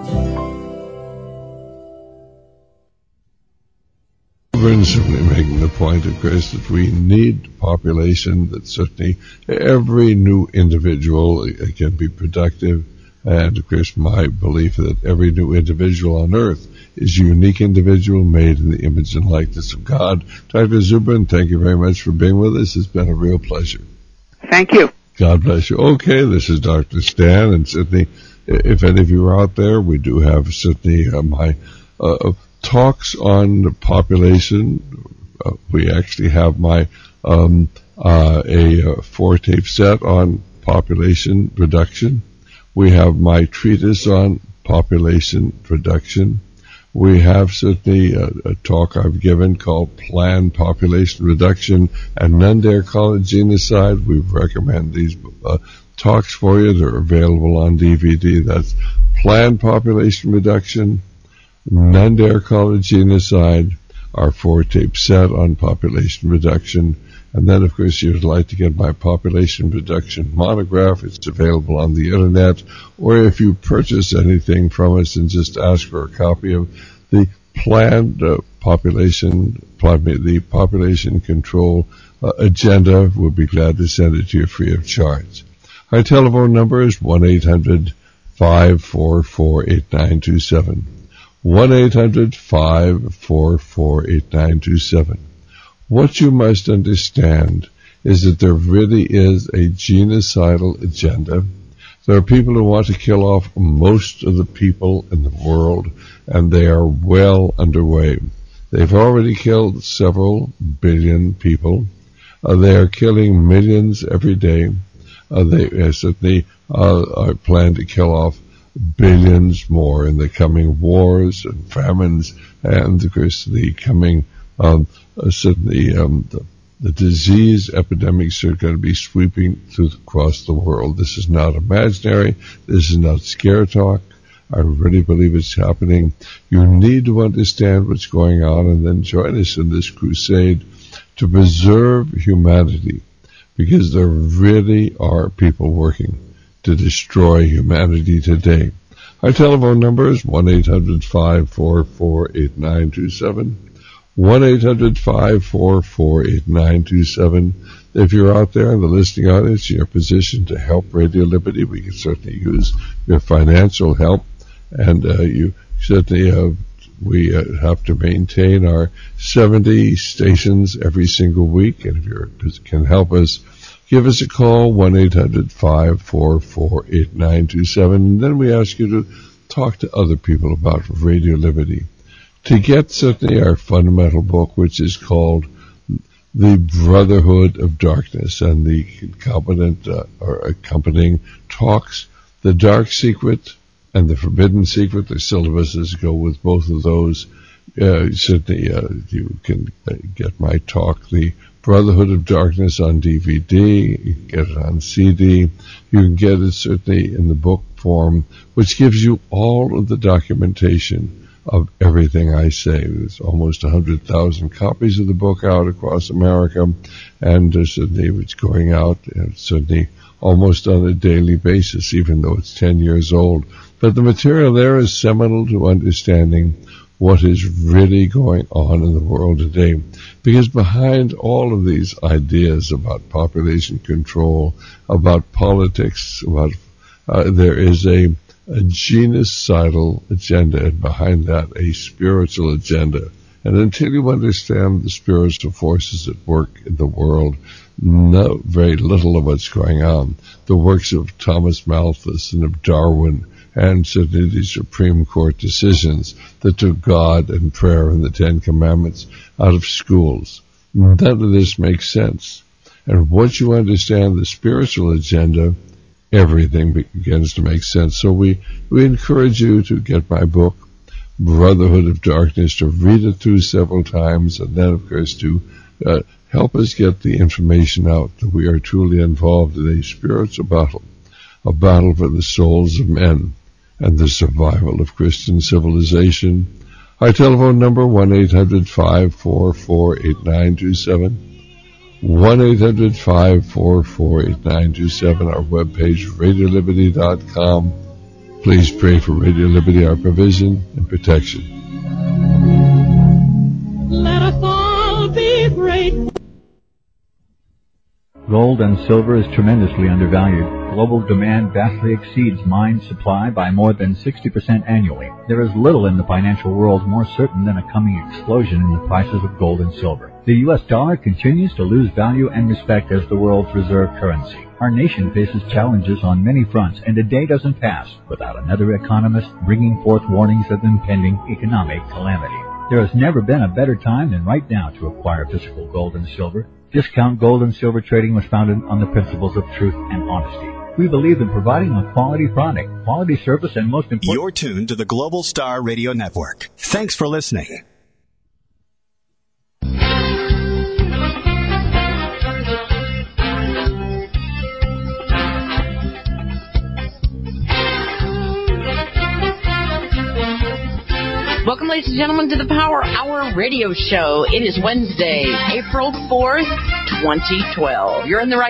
Simply making the point, of course, that we need population, that certainly every new individual can be productive, and of course my belief that every new individual on earth is a unique individual made in the image and likeness of God. Doctor Zubrin, thank you very much for being with us. It's been a real pleasure. Thank you. God bless you. Okay, this is Doctor Stan, and certainly if any of you are out there, we do have certainly uh, my uh, talks on population. Uh, we actually have my um, uh, a uh, four tape set on population reduction. We have my treatise on population reduction. We have certainly a, a talk I've given called Planned Population Reduction and Non-Dare Call It Genocide. We recommend these uh, talks for you. They're available on D V D. That's Planned Population Reduction, Non-Dare Call It Genocide, our four-tape set on population reduction. And then, of course, you'd like to get my population reduction monograph. It's available on the internet. Or if you purchase anything from us and just ask for a copy of the planned uh, population, the population control uh, agenda, we'll be glad to send it to you free of charge. Our telephone number is one eight hundred five four four eight nine two seven. one eight hundred five four four eight nine two seven. What you must understand is that there really is a genocidal agenda. There are people who want to kill off most of the people in the world, and they are well underway. They've already killed several billion people. Uh, they are killing millions every day. Uh, they uh, certainly uh, plan to kill off billions more in the coming wars and famines, and of course the coming um, uh, certainly um, the, the disease epidemics are going to be sweeping through across the world. This is not imaginary. This is not scare talk. I really believe it's happening. You need to understand what's going on and then join us in this crusade to preserve humanity, because there really are people working to destroy humanity today. Our telephone number is one eight hundred five four four eight nine two seven. one eight hundred five four four eight nine two seven. If you're out there in the listening audience, you're in a position to help Radio Liberty, we can certainly use your financial help. And uh, you certainly uh, we uh, have to maintain our seventy stations every single week. And if you can help us, give us a call, one eight hundred five four four eight nine two seven. And then we ask you to talk to other people about Radio Liberty. To get certainly our fundamental book, which is called The Brotherhood of Darkness, and the concomitant uh, or accompanying talks, The Dark Secret and The Forbidden Secret, the syllabuses go with both of those. Uh, certainly uh, you can uh, get my talk, The Brotherhood of Darkness, on D V D. You can get it on C D. You can get it certainly in the book form, which gives you all of the documentation of everything I say. There's almost one hundred thousand copies of the book out across America, and uh, certainly it's going out uh, certainly almost on a daily basis, even though it's ten years old. But the material there is seminal to understanding what is really going on in the world today. Because behind all of these ideas about population control, about politics, about uh, there is a, a genocidal agenda, and behind that a spiritual agenda. And until you understand the spiritual forces at work in the world, no, very little of what's going on. The works of Thomas Malthus and of Darwin, and certainly the Supreme Court decisions that took God and prayer and the Ten Commandments out of schools. None of this makes sense. And once you understand the spiritual agenda, everything begins to make sense. So we, we encourage you to get my book, Brotherhood of Darkness, to read it through several times, and then, of course, to uh, help us get the information out that we are truly involved in a spiritual battle, a battle for the souls of men and the survival of Christian civilization. Our telephone number, one eight hundred five four four eight nine two seven. one eight hundred five four four eight nine two seven. Our webpage, radio liberty dot com. Please pray for Radio Liberty, our provision and protection. Let us all be grateful. Gold and silver is tremendously undervalued. Global demand vastly exceeds mine supply by more than sixty percent annually. There is little in the financial world more certain than a coming explosion in the prices of gold and silver. The U S dollar continues to lose value and respect as the world's reserve currency. Our nation faces challenges on many fronts, and a day doesn't pass without another economist bringing forth warnings of impending economic calamity. There has never been a better time than right now to acquire physical gold and silver. Discount Gold and Silver Trading was founded on the principles of truth and honesty. We believe in providing a quality product, quality service, and most important... You're tuned to the Global Star Radio Network. Thanks for listening. Welcome, ladies and gentlemen, to the Power Hour Radio Show. It is Wednesday, April fourth, twenty twelve. You're in the right